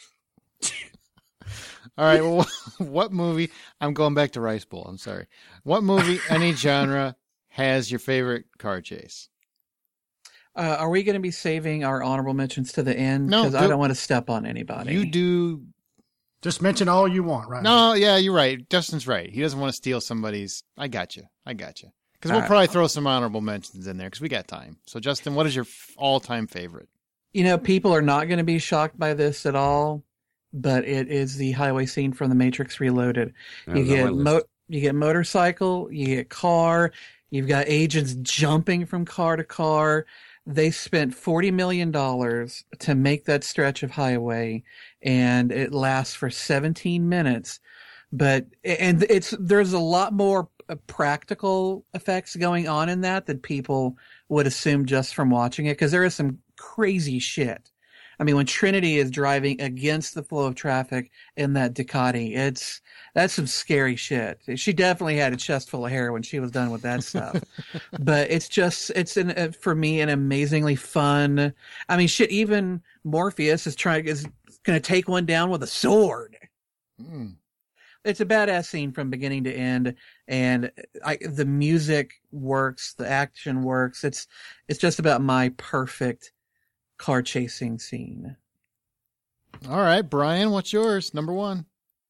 All right. Well, what movie? I'm going back to Rice Bowl. I'm sorry. What movie, any genre, has your favorite car chase? Are we going to be saving our honorable mentions to the end? No, because I don't want to step on anybody. You do. Just mention all you want, right? No, yeah, you're right. Justin's right. He doesn't want to steal somebody's. I got you. Because we'll probably throw some honorable mentions in there because we got time. So, Justin, what is your all-time favorite? People are not going to be shocked by this at all, but it is the highway scene from The Matrix Reloaded. You get motorcycle, you get car, you've got agents jumping from car to car. They spent $40 million to make that stretch of highway, and it lasts for 17 minutes. There's a lot more practical effects going on in that people would assume just from watching it, because there is some crazy shit. I mean, when Trinity is driving against the flow of traffic in that Ducati, that's some scary shit. She definitely had a chest full of hair when she was done with that stuff. But for me, an amazingly fun. I mean, shit. Even Morpheus is going to take one down with a sword. Mm. It's a badass scene from beginning to end, and the music works, the action works. It's just about my perfect car chasing scene. All right, Brian, what's yours? Number one.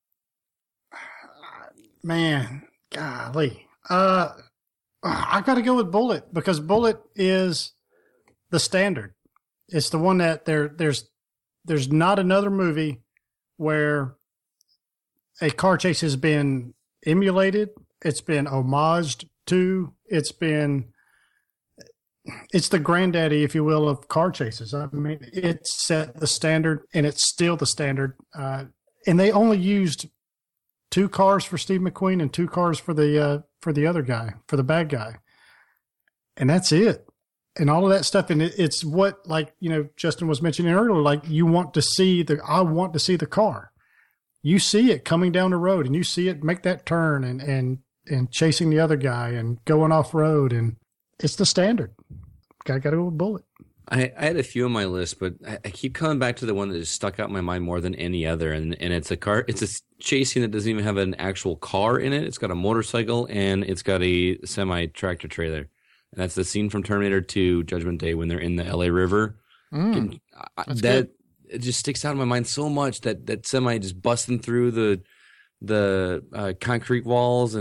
Man, golly. I got to go with Bullitt because Bullitt is the standard. It's the one that there's not another movie where a car chase has been emulated. It's been homaged to. It's the granddaddy, if you will, of car chases. I mean, it set the standard, and it's still the standard. And they only used 2 cars for Steve McQueen and 2 cars for the other guy, for the bad guy, and that's it. And all of that stuff, and it's what, like, Justin was mentioning earlier, like I want to see the car. You see it coming down the road, and you see it make that turn and chasing the other guy and going off road, and it's the standard. Got to go with Bullitt. I had a few on my list, but I keep coming back to the one that just stuck out in my mind more than any other, and it's a chase scene that doesn't even have an actual car in it. It's got a motorcycle and it's got a semi-tractor trailer, and that's the scene from Terminator 2: Judgment Day when they're in the LA River. It just sticks out in my mind so much that semi just busting through the concrete walls and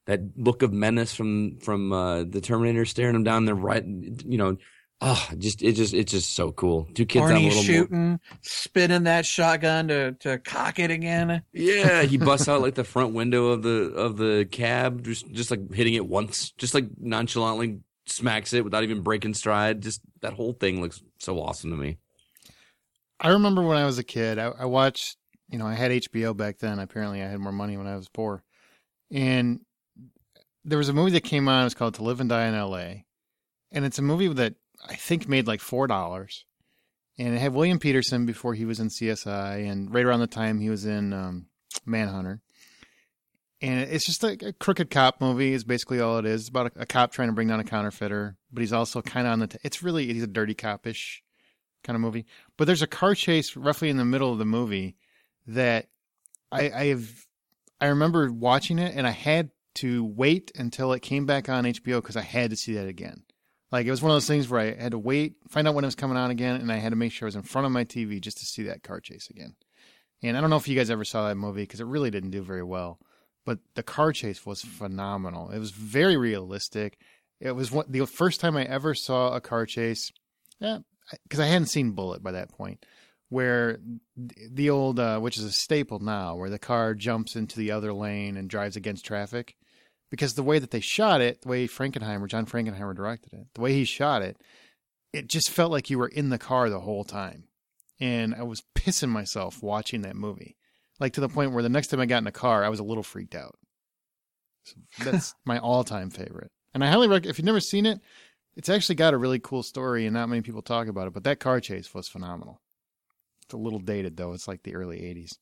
that look of menace from the Terminator staring him down there, right? You know, it's just so cool. Two kids on a little shooting, spinning that shotgun to cock it again. Yeah, he busts out like the front window of the cab, just like hitting it once, just like nonchalantly smacks it without even breaking stride. Just that whole thing looks so awesome to me. I remember when I was a kid, I watched, you know, I had HBO back then. Apparently I had more money when I was poor. And there was a movie that came on. It was called To Live and Die in L.A. And it's a movie that I think made like $4. And it had William Peterson before he was in CSI and right around the time he was in Manhunter. And it's just like a crooked cop movie is basically all it is. It's about a cop trying to bring down a counterfeiter, but he's also kind of on he's a dirty cop-ish kind of movie. But there's a car chase roughly in the middle of the movie that I remember watching it, and I had to wait until it came back on HBO because I had to see that again. Like, it was one of those things where I had to wait, find out when it was coming on again, and I had to make sure I was in front of my TV just to see that car chase again. And I don't know if you guys ever saw that movie because it really didn't do very well. But the car chase was phenomenal. It was very realistic. It was the first time I ever saw a car chase, because I hadn't seen Bullet by that point, where the old, which is a staple now, where the car jumps into the other lane and drives against traffic. Because the way that they shot it, the way John Frankenheimer directed it, the way he shot it, it just felt like you were in the car the whole time. And I was pissing myself watching that movie. Like, to the point where the next time I got in the car, I was a little freaked out. So that's my all-time favorite. And I highly recommend, if you've never seen it, it's actually got a really cool story and not many people talk about it, but that car chase was phenomenal. It's a little dated, though. It's like the early 80s.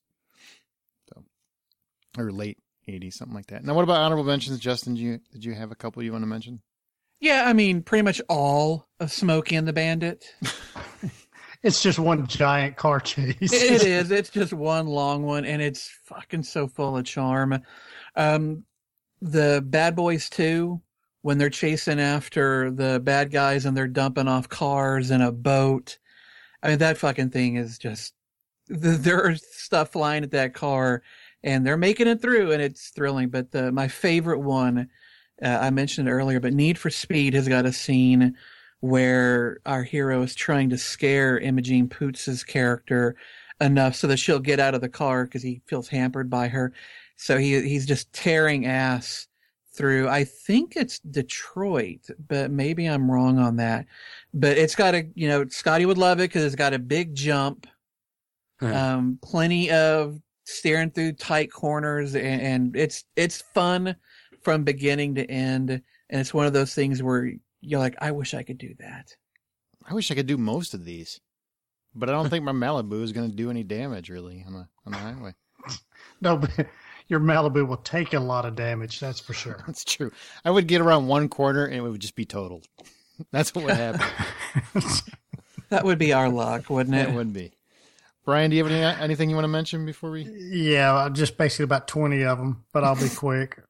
Or late 80s, something like that. Now, what about honorable mentions, Justin? Did you have a couple you want to mention? Yeah, I mean, pretty much all of Smokey and the Bandit. It's just one giant car chase. It is. It's just one long one, and it's fucking so full of charm. The Bad Boys 2, when they're chasing after the bad guys and they're dumping off cars in a boat. I mean, that fucking thing is just... There's stuff flying at that car, and they're making it through, and it's thrilling. But my favorite one, I mentioned it earlier, but Need for Speed has got a scene where our hero is trying to scare Imogen Poots' character enough so that she'll get out of the car because he feels hampered by her. So he's just tearing ass through, I think it's Detroit, but maybe I'm wrong on that. But it's got Scotty would love it because it's got a big jump, plenty of steering through tight corners, and it's fun from beginning to end. And it's one of those things where you're like, I wish I could do that. I wish I could do most of these, but I don't think my Malibu is going to do any damage really on the highway. No, but your Malibu will take a lot of damage. That's for sure. That's true. I would get around one corner and it would just be totaled. That's what would happen. That would be our luck, wouldn't it? It would be. Brian, do you have anything you want to mention before we? Yeah, just basically about 20 of them, but I'll be quick.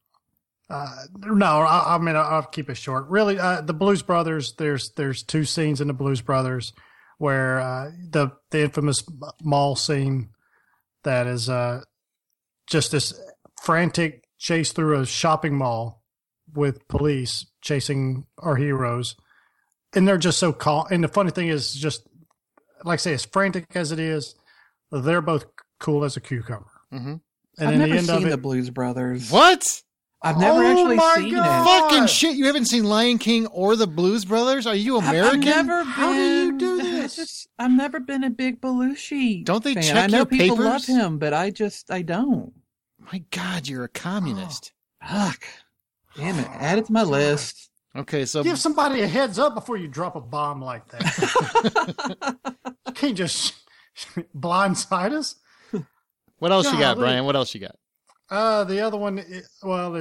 I'll keep it short. Really, the Blues Brothers. There's two scenes in the Blues Brothers where the infamous mall scene that is just this frantic chase through a shopping mall with police chasing our heroes, and they're just so calm. And the funny thing is, just like I say, as frantic as it is, they're both cool as a cucumber. Mm-hmm. And I've never seen the Blues Brothers. What? I've never actually seen it. Fucking shit! You haven't seen Lion King or the Blues Brothers? Are you American? How do you do this? I've never been a big Belushi. Don't they fan. check I know your people papers? love him, but I don't. My God, you're a communist. Fuck. Damn it! Add it to my list. Okay, so give somebody a heads up before you drop a bomb like that. You can't just blindside us. What else you got, Brian? What else you got? The other one, is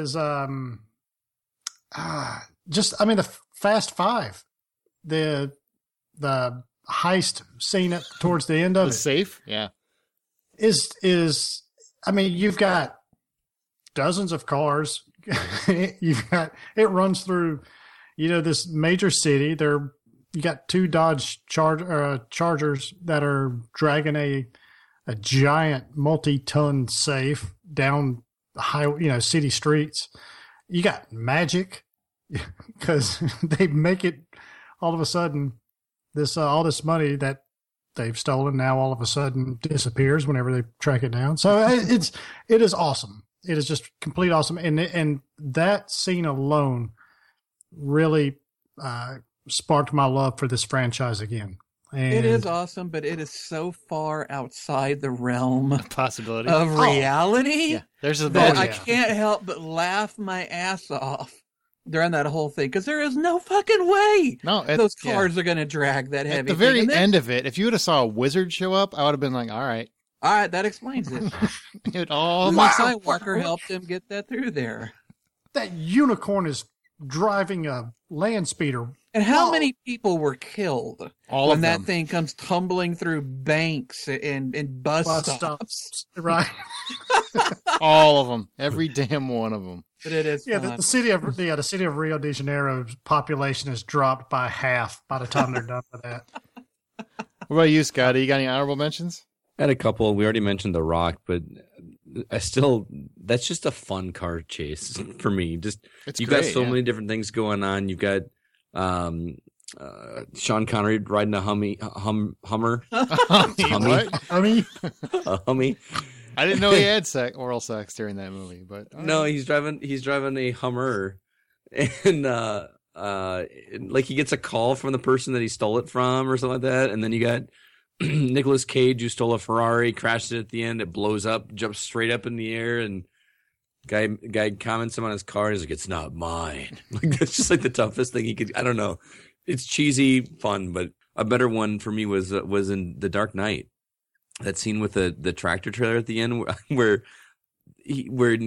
the Fast Five, the heist scene towards the end of the safe, yeah, is you've got dozens of cars. You've got it runs through, this major city. You got two Dodge Chargers that are dragging a giant multi-ton safe down city streets. you got magic because they make it all of a sudden this all this money that they've stolen now all of a sudden disappears whenever they track it down. So it is awesome. It is just complete awesome. And that scene alone really sparked my love for this franchise again. And it is awesome, but it is so far outside the realm Possibility. of reality Yeah. There's a that Oh, I yeah. can't help but laugh my ass off during that whole thing, because there is no fucking way No, those cars are going to drag that heavy. At the thing. very And then- end of it, if you would have saw a wizard show up, I would have been like, all right. all right, that explains it. It all Luke Skywalker helped him get that through there. that unicorn is driving a land speeder. And how many people were killed All when of that them. thing comes tumbling through banks and bus Bus stops? stops. Right. All of them. Every damn one of them. But it is Yeah, fun. the city of Rio de Janeiro's population is dropped by half by the time they're done with that. What about you, Scotty? You got any honorable mentions? I had a couple. We already mentioned The Rock, but that's just a fun car chase for me. Just It's you've great, got so yeah. many different things going on. You've got Sean Connery riding a Hummer, What? I mean, a Hummy. I didn't know he had oral sex during that movie, but No, he's driving a Hummer, and like he gets a call from the person that he stole it from or something like that, and then you got Nicolas Cage who stole a Ferrari, crashed it at the end, it blows up, jumps straight up in the air, and guy comments him on his car. He's like, "It's not mine." Like that's just like the toughest thing he could. I don't know. It's cheesy, fun, but a better one for me was in The Dark Knight. That scene with the tractor trailer at the end where he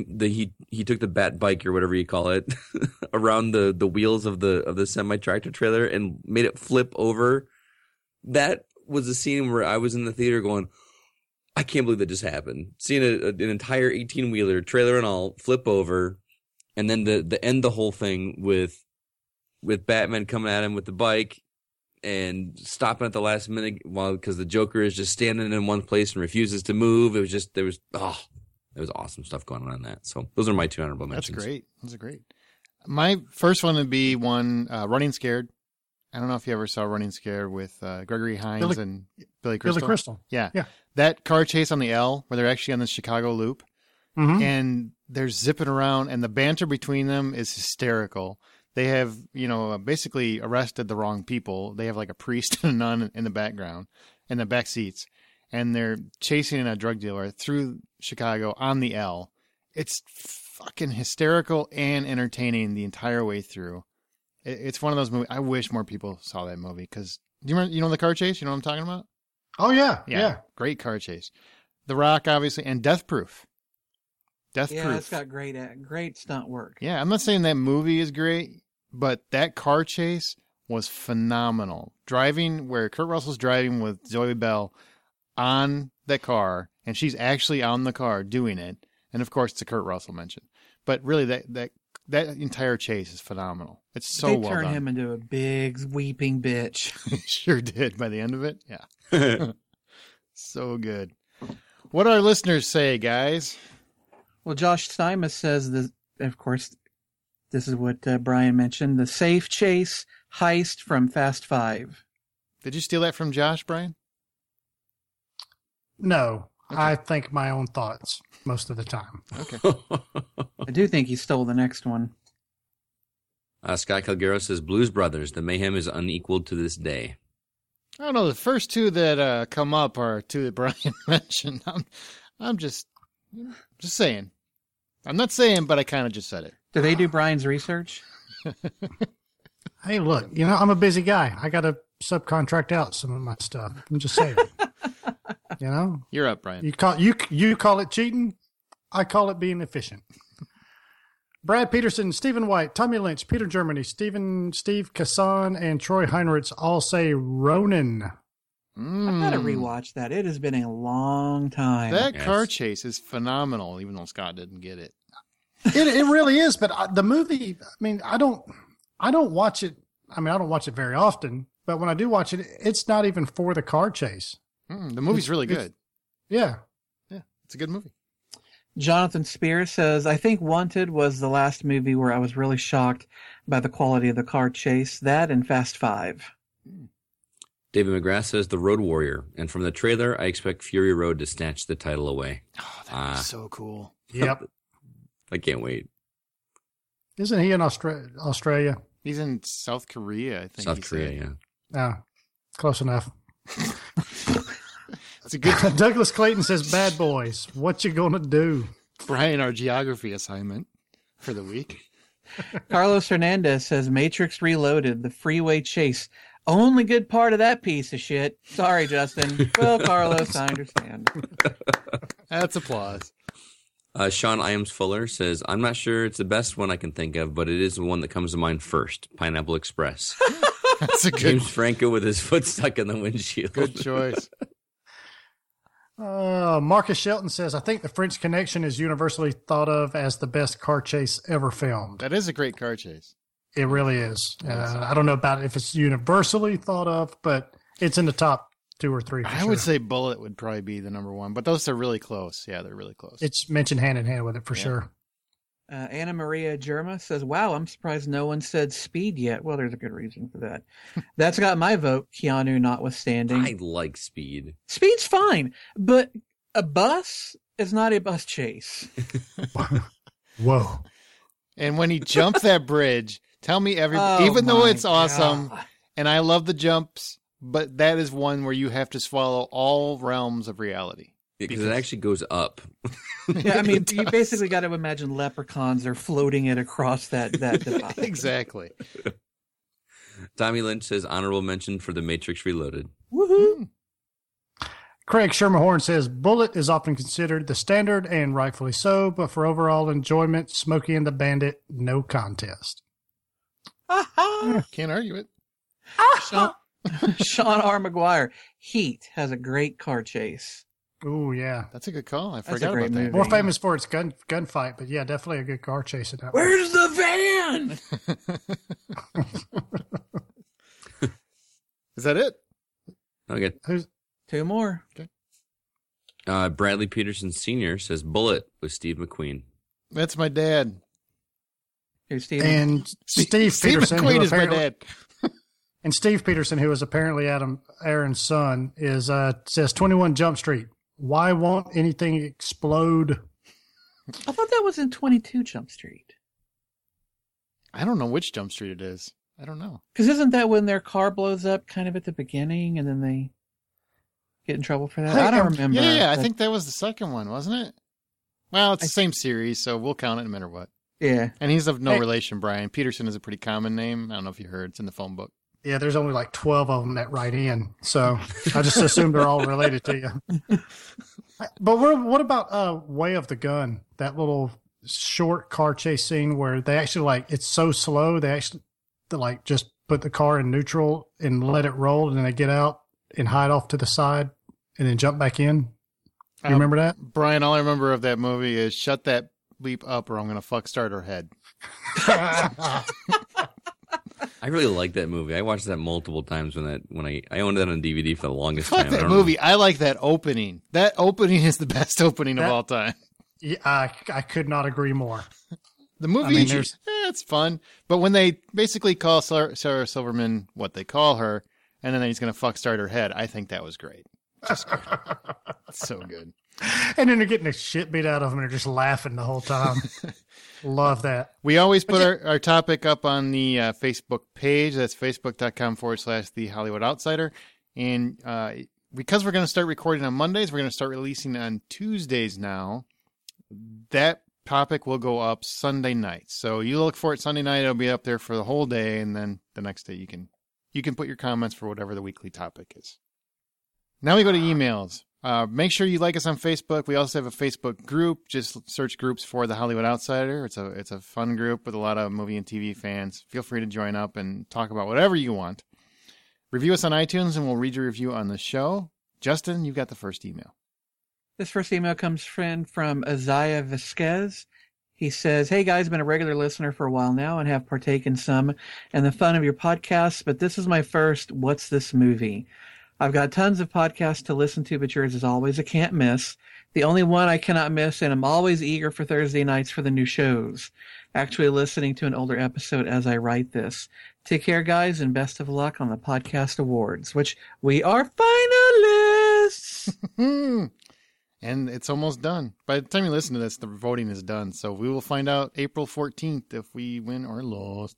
took the bat bike or whatever you call it around the wheels of the semi tractor trailer and made it flip over. That was a scene where I was in the theater going, I can't believe that just happened. Seeing an entire 18-wheeler trailer and all flip over, and then the end the whole thing with Batman coming at him with the bike and stopping at the last minute because the Joker is just standing in one place and refuses to move. It was just there was awesome stuff going on in that. So those are my two honorable that's mentions. great. Those are great. My first one would be Running Scared. I don't know if you ever saw Running Scared with Gregory Hines and Billy Crystal. Billy Crystal. Yeah. Yeah. That car chase on the L where they're actually on the Chicago Loop Mhm. and they're zipping around and the banter between them is hysterical. They have, basically arrested the wrong people. They have like a priest and a nun in the background, in the back seats, and they're chasing a drug dealer through Chicago on the L. It's fucking hysterical and entertaining the entire way through. It's one of those movies. I wish more people saw that movie because do you remember, the car chase? You know what I'm talking about? Oh, yeah. Yeah. Great car chase. The Rock, obviously, and Death Proof. Death Yeah, Proof. it's got great stunt work. Yeah, I'm not saying that movie is great, but that car chase was phenomenal. Driving where Kurt Russell's driving with Zoe Bell on the car, and she's actually on the car doing it. And of course, it's a Kurt Russell mention. But really, that entire chase is phenomenal. It's so they well turned done. him into a big weeping bitch. Sure did by the end of it. Yeah. So good. What do our listeners say, guys? Well, Josh Steinmetz says, of course, this is what Brian mentioned, the safe chase heist from Fast Five. Did you steal that from Josh, Brian? No, I think my own thoughts most of the time. Okay. I do think he stole the next one. Scott Calgaro says Blues Brothers. The mayhem is unequaled to this day. I don't know. The first two that come up are two that Brian mentioned. I'm just saying. I'm not saying, but I kind of just said it. Do they do Brian's research? Hey, look, I'm a busy guy. I got to subcontract out some of my stuff. I'm just saying. You're up, Brian. You call it cheating. I call it being efficient. Brad Peterson, Stephen White, Tommy Lynch, Peter Germany, Steve Kassan, and Troy Heinrichs all say Ronin. I've got to rewatch that. It has been a long time. That car chase is phenomenal, even though Scott didn't get it. It really is, but the movie, I don't watch it. I don't watch it very often, but when I do watch it, it's not even for the car chase. The movie's really good. Yeah. Yeah, it's a good movie. Jonathan Spears says, I think Wanted was the last movie where I was really shocked by the quality of the car chase. That and Fast 5. David McGrath says The Road Warrior. And from the trailer, I expect Fury Road to snatch the title away. Oh, that was so cool. Yep. I can't wait. Isn't he in Australia? He's in South Korea, I think. South Korea, Oh, close enough. That's a good Douglas Clayton says, Bad Boys, what you gonna do? Brian, our geography assignment for the week. Carlos Hernandez says, Matrix Reloaded, the freeway chase. Only good part of that piece of shit. Sorry, Justin. Well, Carlos, I understand. That's applause. Sean Iams Fuller says, I'm not sure it's the best one I can think of, but it is the one that comes to mind first. Pineapple Express. That's a good, James Franco with his foot stuck in the windshield. good choice. Marcus Shelton says, I think The French Connection is universally thought of as the best car chase ever filmed. That is a great car chase. It really is. I don't know about if it's universally thought of, but it's in the top 2 or 3 for I would say Bullet would probably be the number one, but those are really close. Yeah, they're really close. It's mentioned hand in hand with it for sure. Anna Maria Germa says, wow, I'm surprised no one said Speed yet. Well, there's a good reason for that. That's got my vote, Keanu notwithstanding. I like Speed. Speed's fine, but a bus is not a bus chase. Whoa. And when he jumped that bridge, tell me even though it's awesome, and I love the jumps, but that is one where you have to swallow all realms of reality. Because it actually goes up. Yeah, I mean, you basically got to imagine leprechauns are floating it across that divide. Exactly. Tommy Lynch says honorable mention for The Matrix Reloaded. Woohoo! Craig Shermerhorn says Bullet is often considered the standard, and rightfully so, but for overall enjoyment, Smokey and the Bandit, no contest. Can't argue it. Sean R. McGuire, Heat has a great car chase. Oh, yeah. That's a good call. I a forgot great about that. movie. More famous for its gunfight, but yeah, definitely a good car chase in that one. Where's the van? Is that it? Okay. Two more. Bradley Peterson Sr. says Bullet with Steve McQueen. That's my dad. Here's Steve. And Steve Peterson, McQueen who is my apparently- dad. And Steve Peterson, who is apparently Aaron's son, says 21 Jump Street. Why won't anything explode? I thought that was in 22 Jump Street. I don't know which Jump Street it is. I don't know. Because isn't that when their car blows up kind of at the beginning and then they get in trouble for that? I don't remember. Yeah, I think that was the second one, wasn't it? Well, it's the same series, so we'll count it no matter what. Yeah. And he's of no relation, Brian. Peterson is a pretty common name. I don't know if you heard. It's in the phone book. Yeah, there's only like 12 of them that write in. So I just assume they're all related to you. But what about Way of the Gun? That little short car chase scene where they actually it's so slow, they actually just put the car in neutral and let it roll, and then they get out and hide off to the side and then jump back in. You remember that? Brian, all I remember of that movie is shut that bleep up or I'm going to fuck start her head. I really like that movie. I watched that multiple times when I owned that on DVD for the longest Fuck time. that movie. I like that opening. That opening is the best opening of all time. Yeah, I could not agree more. The movie, it's fun. But when they basically call Sarah Silverman what they call her, and then he's going to fuck start her head, I think that was great. Just great. It's so good. And then they're getting the shit beat out of them and they're just laughing the whole time. Love that. We always put our topic up on the Facebook page. That's facebook.com/The Hollywood Outsider. And because we're going to start recording on Mondays, we're going to start releasing on Tuesdays now. That topic will go up Sunday night. So you look for it Sunday night. It'll be up there for the whole day. And then the next day you can put your comments for whatever the weekly topic is. Now we go to emails. Make sure you like us on Facebook. We also have a Facebook group. Just search groups for The Hollywood Outsider. It's a fun group with a lot of movie and TV fans. Feel free to join up and talk about whatever you want. Review us on iTunes and we'll read your review on the show. Justin, you've got the first email. This first email comes from Isaiah Vasquez. He says, hey guys, been a regular listener for a while now and have partaken some in the fun of your podcasts, but this is my first What's This Movie? I've got tons of podcasts to listen to, but yours is always a can't miss. The only one I cannot miss, and I'm always eager for Thursday nights for the new shows. Actually listening to an older episode as I write this. Take care, guys, and best of luck on the podcast awards, which we are finalists. And it's almost done. By the time you listen to this, the voting is done. So we will find out April 14th if we win or lost.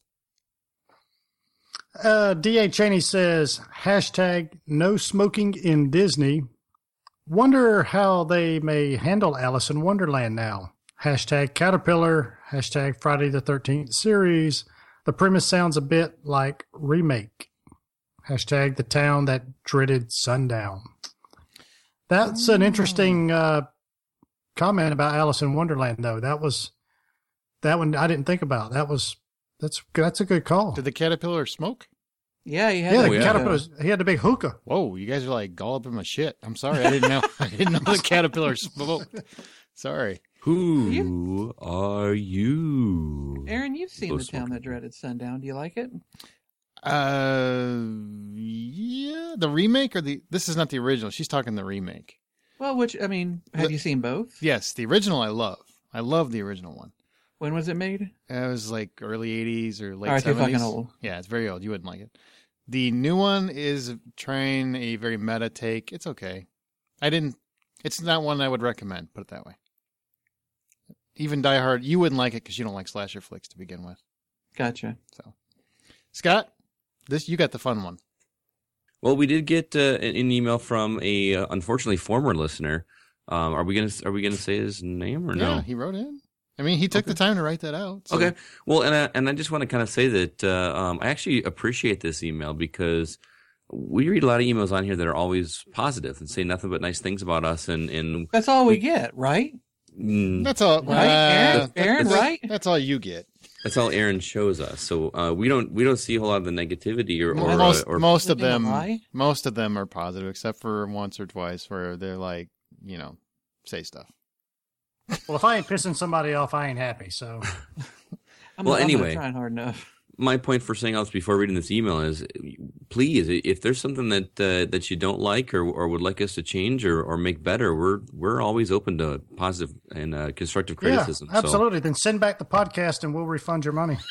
D.A. Cheney says, hashtag no smoking in Disney. Wonder how they may handle Alice in Wonderland now. Hashtag Caterpillar. Hashtag Friday the 13th series. The premise sounds a bit like remake. Hashtag the town that dreaded sundown. That's an interesting comment about Alice in Wonderland, though. That one I didn't think about. That's a good call. Did the caterpillar smoke? Yeah, he had caterpillar. He had a big hookah. Whoa, you guys are like galloping my shit. I'm sorry, I didn't know. I didn't know the caterpillar smoked. Sorry. Who are you? Aaron, you've seen The Town That Dreaded Sundown. Do you like it? Yeah, the remake or this is not the original. She's talking the remake. Well, have you seen both? Yes, the original I love. I love the original one. When was it made? It was like early 80s or late 70s. All right, you're fucking old. Yeah, it's very old. You wouldn't like it. The new one is trying a very meta take. It's okay. It's not one I would recommend, put it that way. Even Die Hard, you wouldn't like it because you don't like slasher flicks to begin with. Gotcha. So, Scott, you got the fun one. Well, we did get an email from a unfortunately former listener. Are we gonna say his name or no? Yeah, he wrote in. I mean, he took the time to write that out. So. Okay. Well, and I just want to kind of say that I actually appreciate this email because we read a lot of emails on here that are always positive and say nothing but nice things about us. And that's all we get, right? That's all, right? Aaron, right? That's all you get. That's all Aaron shows us. So we don't see a whole lot of the negativity or most of them are positive, except for once or twice where they're like, say stuff. Well, if I ain't pissing somebody off, I ain't happy. So, I'm not trying hard enough. My point for saying all this before reading this email is, please, if there's something that you don't like or would like us to change or make better, we're always open to positive and constructive criticism. Yeah, absolutely. So. Then send back the podcast and we'll refund your money.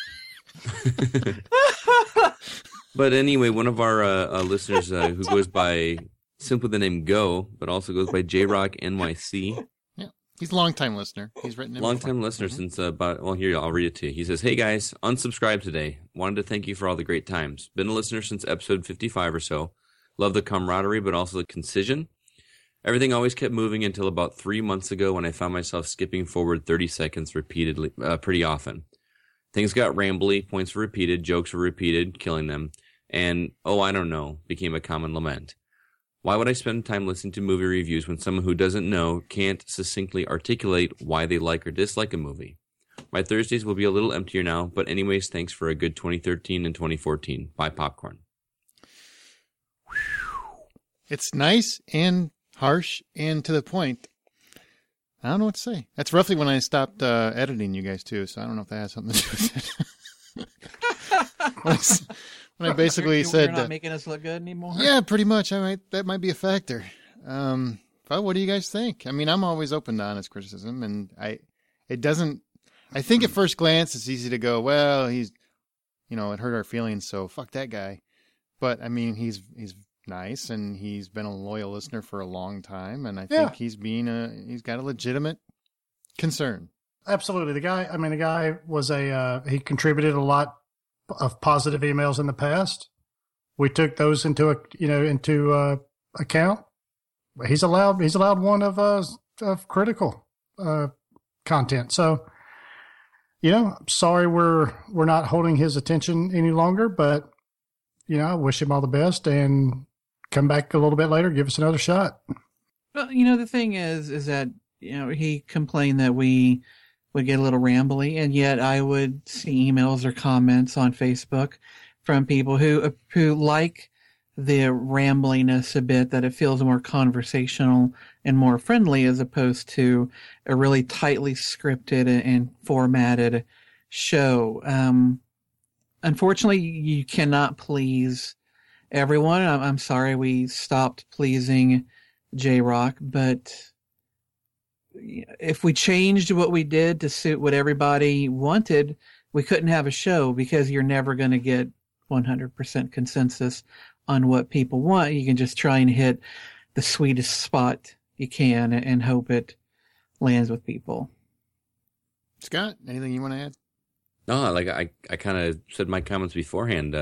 But anyway, one of our listeners who goes by simply the name Go, but also goes by J-Rock NYC. He's a long-time listener. He's written in long-time listener since here, I'll read it to you. He says, "Hey guys, unsubscribed today. Wanted to thank you for all the great times. Been a listener since episode 55 or so. Love the camaraderie, but also the concision. Everything always kept moving until about 3 months ago when I found myself skipping forward 30 seconds repeatedly, pretty often. Things got rambly, points were repeated, jokes were repeated, killing them, and, I don't know, became a common lament. Why would I spend time listening to movie reviews when someone who doesn't know can't succinctly articulate why they like or dislike a movie? My Thursdays will be a little emptier now, but anyways, thanks for a good 2013 and 2014. Bye, Popcorn." It's nice and harsh and to the point. I don't know what to say. That's roughly when I stopped editing you guys, too, so I don't know if that has something to do with it. When I basically said, "You're not making us look good anymore." Yeah, pretty much. That might be a factor. But what do you guys think? I mean, I'm always open to honest criticism, and I think at first glance it's easy to go, well, he's, it hurt our feelings, so fuck that guy. But I mean, he's nice, and he's been a loyal listener for a long time, and I think he's got a legitimate concern. Absolutely, the guy was he contributed a lot of positive emails in the past. We took those into account. He's allowed one of critical content. So, sorry we're not holding his attention any longer, but I wish him all the best and come back a little bit later, give us another shot. Well, the thing is that he complained that we would get a little rambly, and yet I would see emails or comments on Facebook from people who like the rambliness a bit, that it feels more conversational and more friendly as opposed to a really tightly scripted and formatted show. Unfortunately, you cannot please everyone. I'm sorry we stopped pleasing J-Rock, but if we changed what we did to suit what everybody wanted, we couldn't have a show because you're never going to get 100% consensus on what people want. You can just try and hit the sweetest spot you can and hope it lands with people. Scott, anything you want to add? No, like I kind of said my comments beforehand.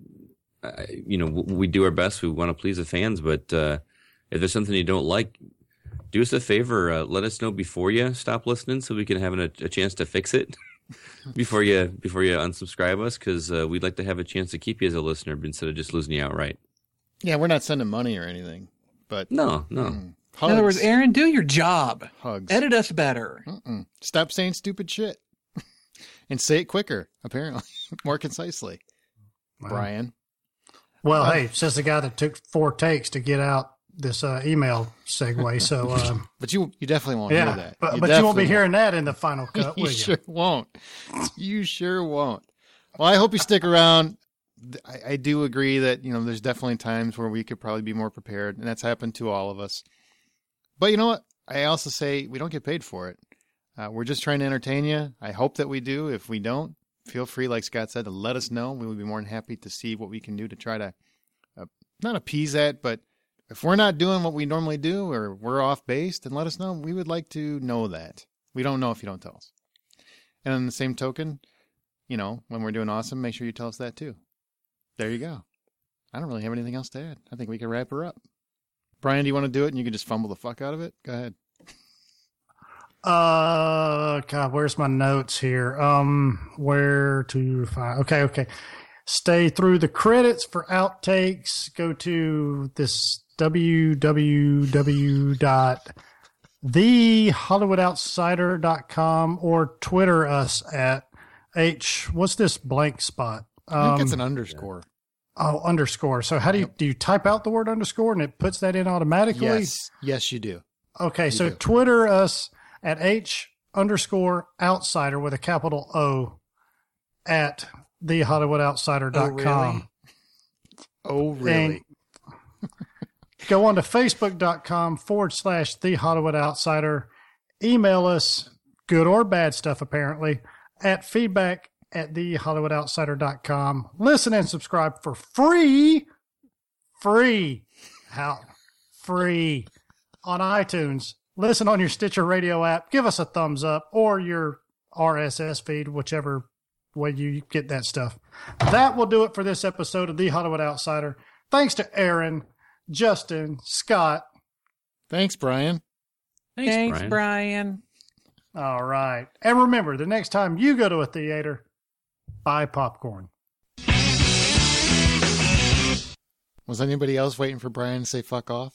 We do our best. We want to please the fans, but if there's something you don't like, do us a favor. Let us know before you stop listening, so we can have a chance to fix it before you unsubscribe us, because we'd like to have a chance to keep you as a listener instead of just losing you outright. Yeah, we're not sending money or anything, but no. In other words, Aaron, do your job. Hugs. Edit us better. Stop saying stupid shit and say it quicker. Apparently, more concisely. Wow. Brian. Well, hey, says the guy that took 4 takes to get out this email segue. So, but you definitely won't hear that. But you won't be hearing that in the final cut, will you? Sure won't. You sure won't. Well, I hope you stick around. I do agree that, there's definitely times where we could probably be more prepared, and that's happened to all of us. But you know what? I also say we don't get paid for it. We're just trying to entertain you. I hope that we do. If we don't, feel free, like Scott said, to let us know. We would be more than happy to see what we can do to try to not appease that, but if we're not doing what we normally do or we're off base, then let us know. We would like to know that. We don't know if you don't tell us. And on the same token, when we're doing awesome, make sure you tell us that too. There you go. I don't really have anything else to add. I think we can wrap her up. Brian, do you want to do it and you can just fumble the fuck out of it? Go ahead. God, where's my notes here? Where to find? Okay. Stay through the credits for outtakes. Go to this www.thehollywoodoutsider.com or Twitter us at what's this blank spot? I think it's an underscore. Oh, underscore. So how do you type out the word underscore and it puts that in automatically? Yes, you do. Okay, so Twitter us at _outsider with a capital O at thehollywoodoutsider.com. Oh, really? Go on to facebook.com/thehollywoodoutsider. Email us, good or bad stuff apparently, at feedback@thehollywoodoutsider.com. Listen and subscribe for free on iTunes. Listen on your Stitcher Radio app. Give us a thumbs up or your RSS feed, whichever way you get that stuff. That will do it for this episode of The Hollywood Outsider. Thanks to Aaron, Justin, Scott. Thanks, Brian. Thanks, Brian. All right. And remember, the next time you go to a theater, buy popcorn. Was anybody else waiting for Brian to say fuck off?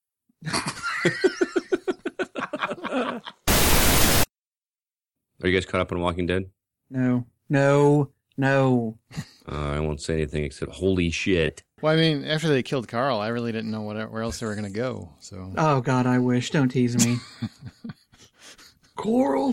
Are you guys caught up on Walking Dead? No. I won't say anything except holy shit. Well, I mean, after they killed Carl, I really didn't know where else they were going to go. So. Oh, God, I wish. Don't tease me. Coral.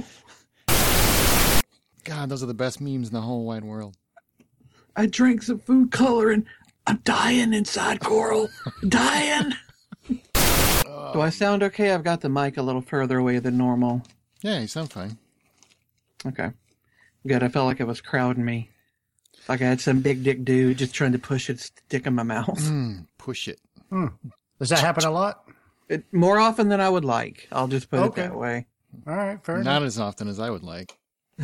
God, those are the best memes in the whole wide world. I drank some food coloring. I'm dying inside, Coral. Dying. Do I sound okay? I've got the mic a little further away than normal. Yeah, you sound fine. Okay. Good. I felt like it was crowding me. Like I had some big dick dude just trying to push its dick in my mouth. Push it. Does that happen a lot? More often than I would like. I'll just put it that way. All right, fair enough. Not as often as I would like.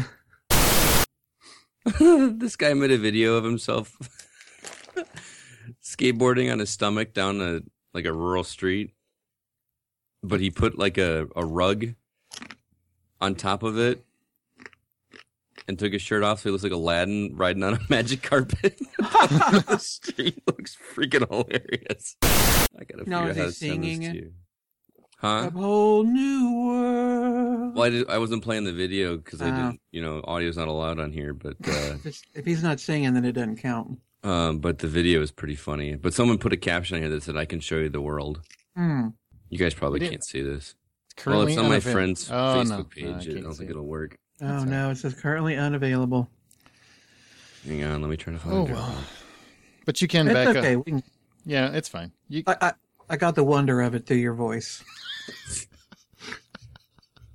This guy made a video of himself skateboarding on his stomach down a rural street, but he put like a rug on top of it and took his shirt off so he looks like Aladdin riding on a magic carpet on the street. Looks freaking hilarious. I gotta figure out how to send this to you. Huh? A whole new world. Well, I wasn't playing the video because I didn't, audio's not allowed on here, but if he's not singing, then it doesn't count. But the video is pretty funny. But someone put a caption on here that said, "I can show you the world." You guys probably can't see this. Well, it's on my friend's Facebook page. I don't think it'll work. Oh, no. It says currently unavailable. Hang on. Let me try to find it. Well. But you can it's back okay. up. Yeah, it's fine. I got the wonder of it through your voice.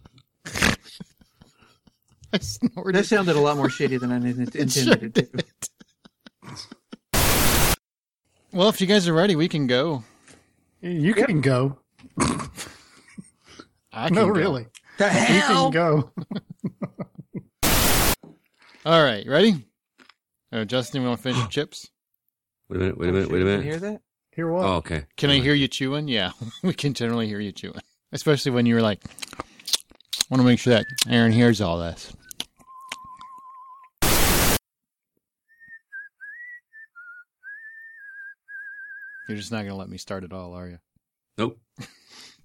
I snorted. That sounded a lot more shitty than I intended it to. Well, if you guys are ready, we can go. You can go. I can No, go. really. The You hell? can go. All right, ready? Justin, you want to finish your chips? Wait a minute. Can you minute. hear that? Here what? Oh, okay. Can I hear you chewing? Yeah, we can generally hear you chewing. Especially when you're like, I want to make sure that Aaron hears all this. You're just not going to let me start it all, are you? Nope.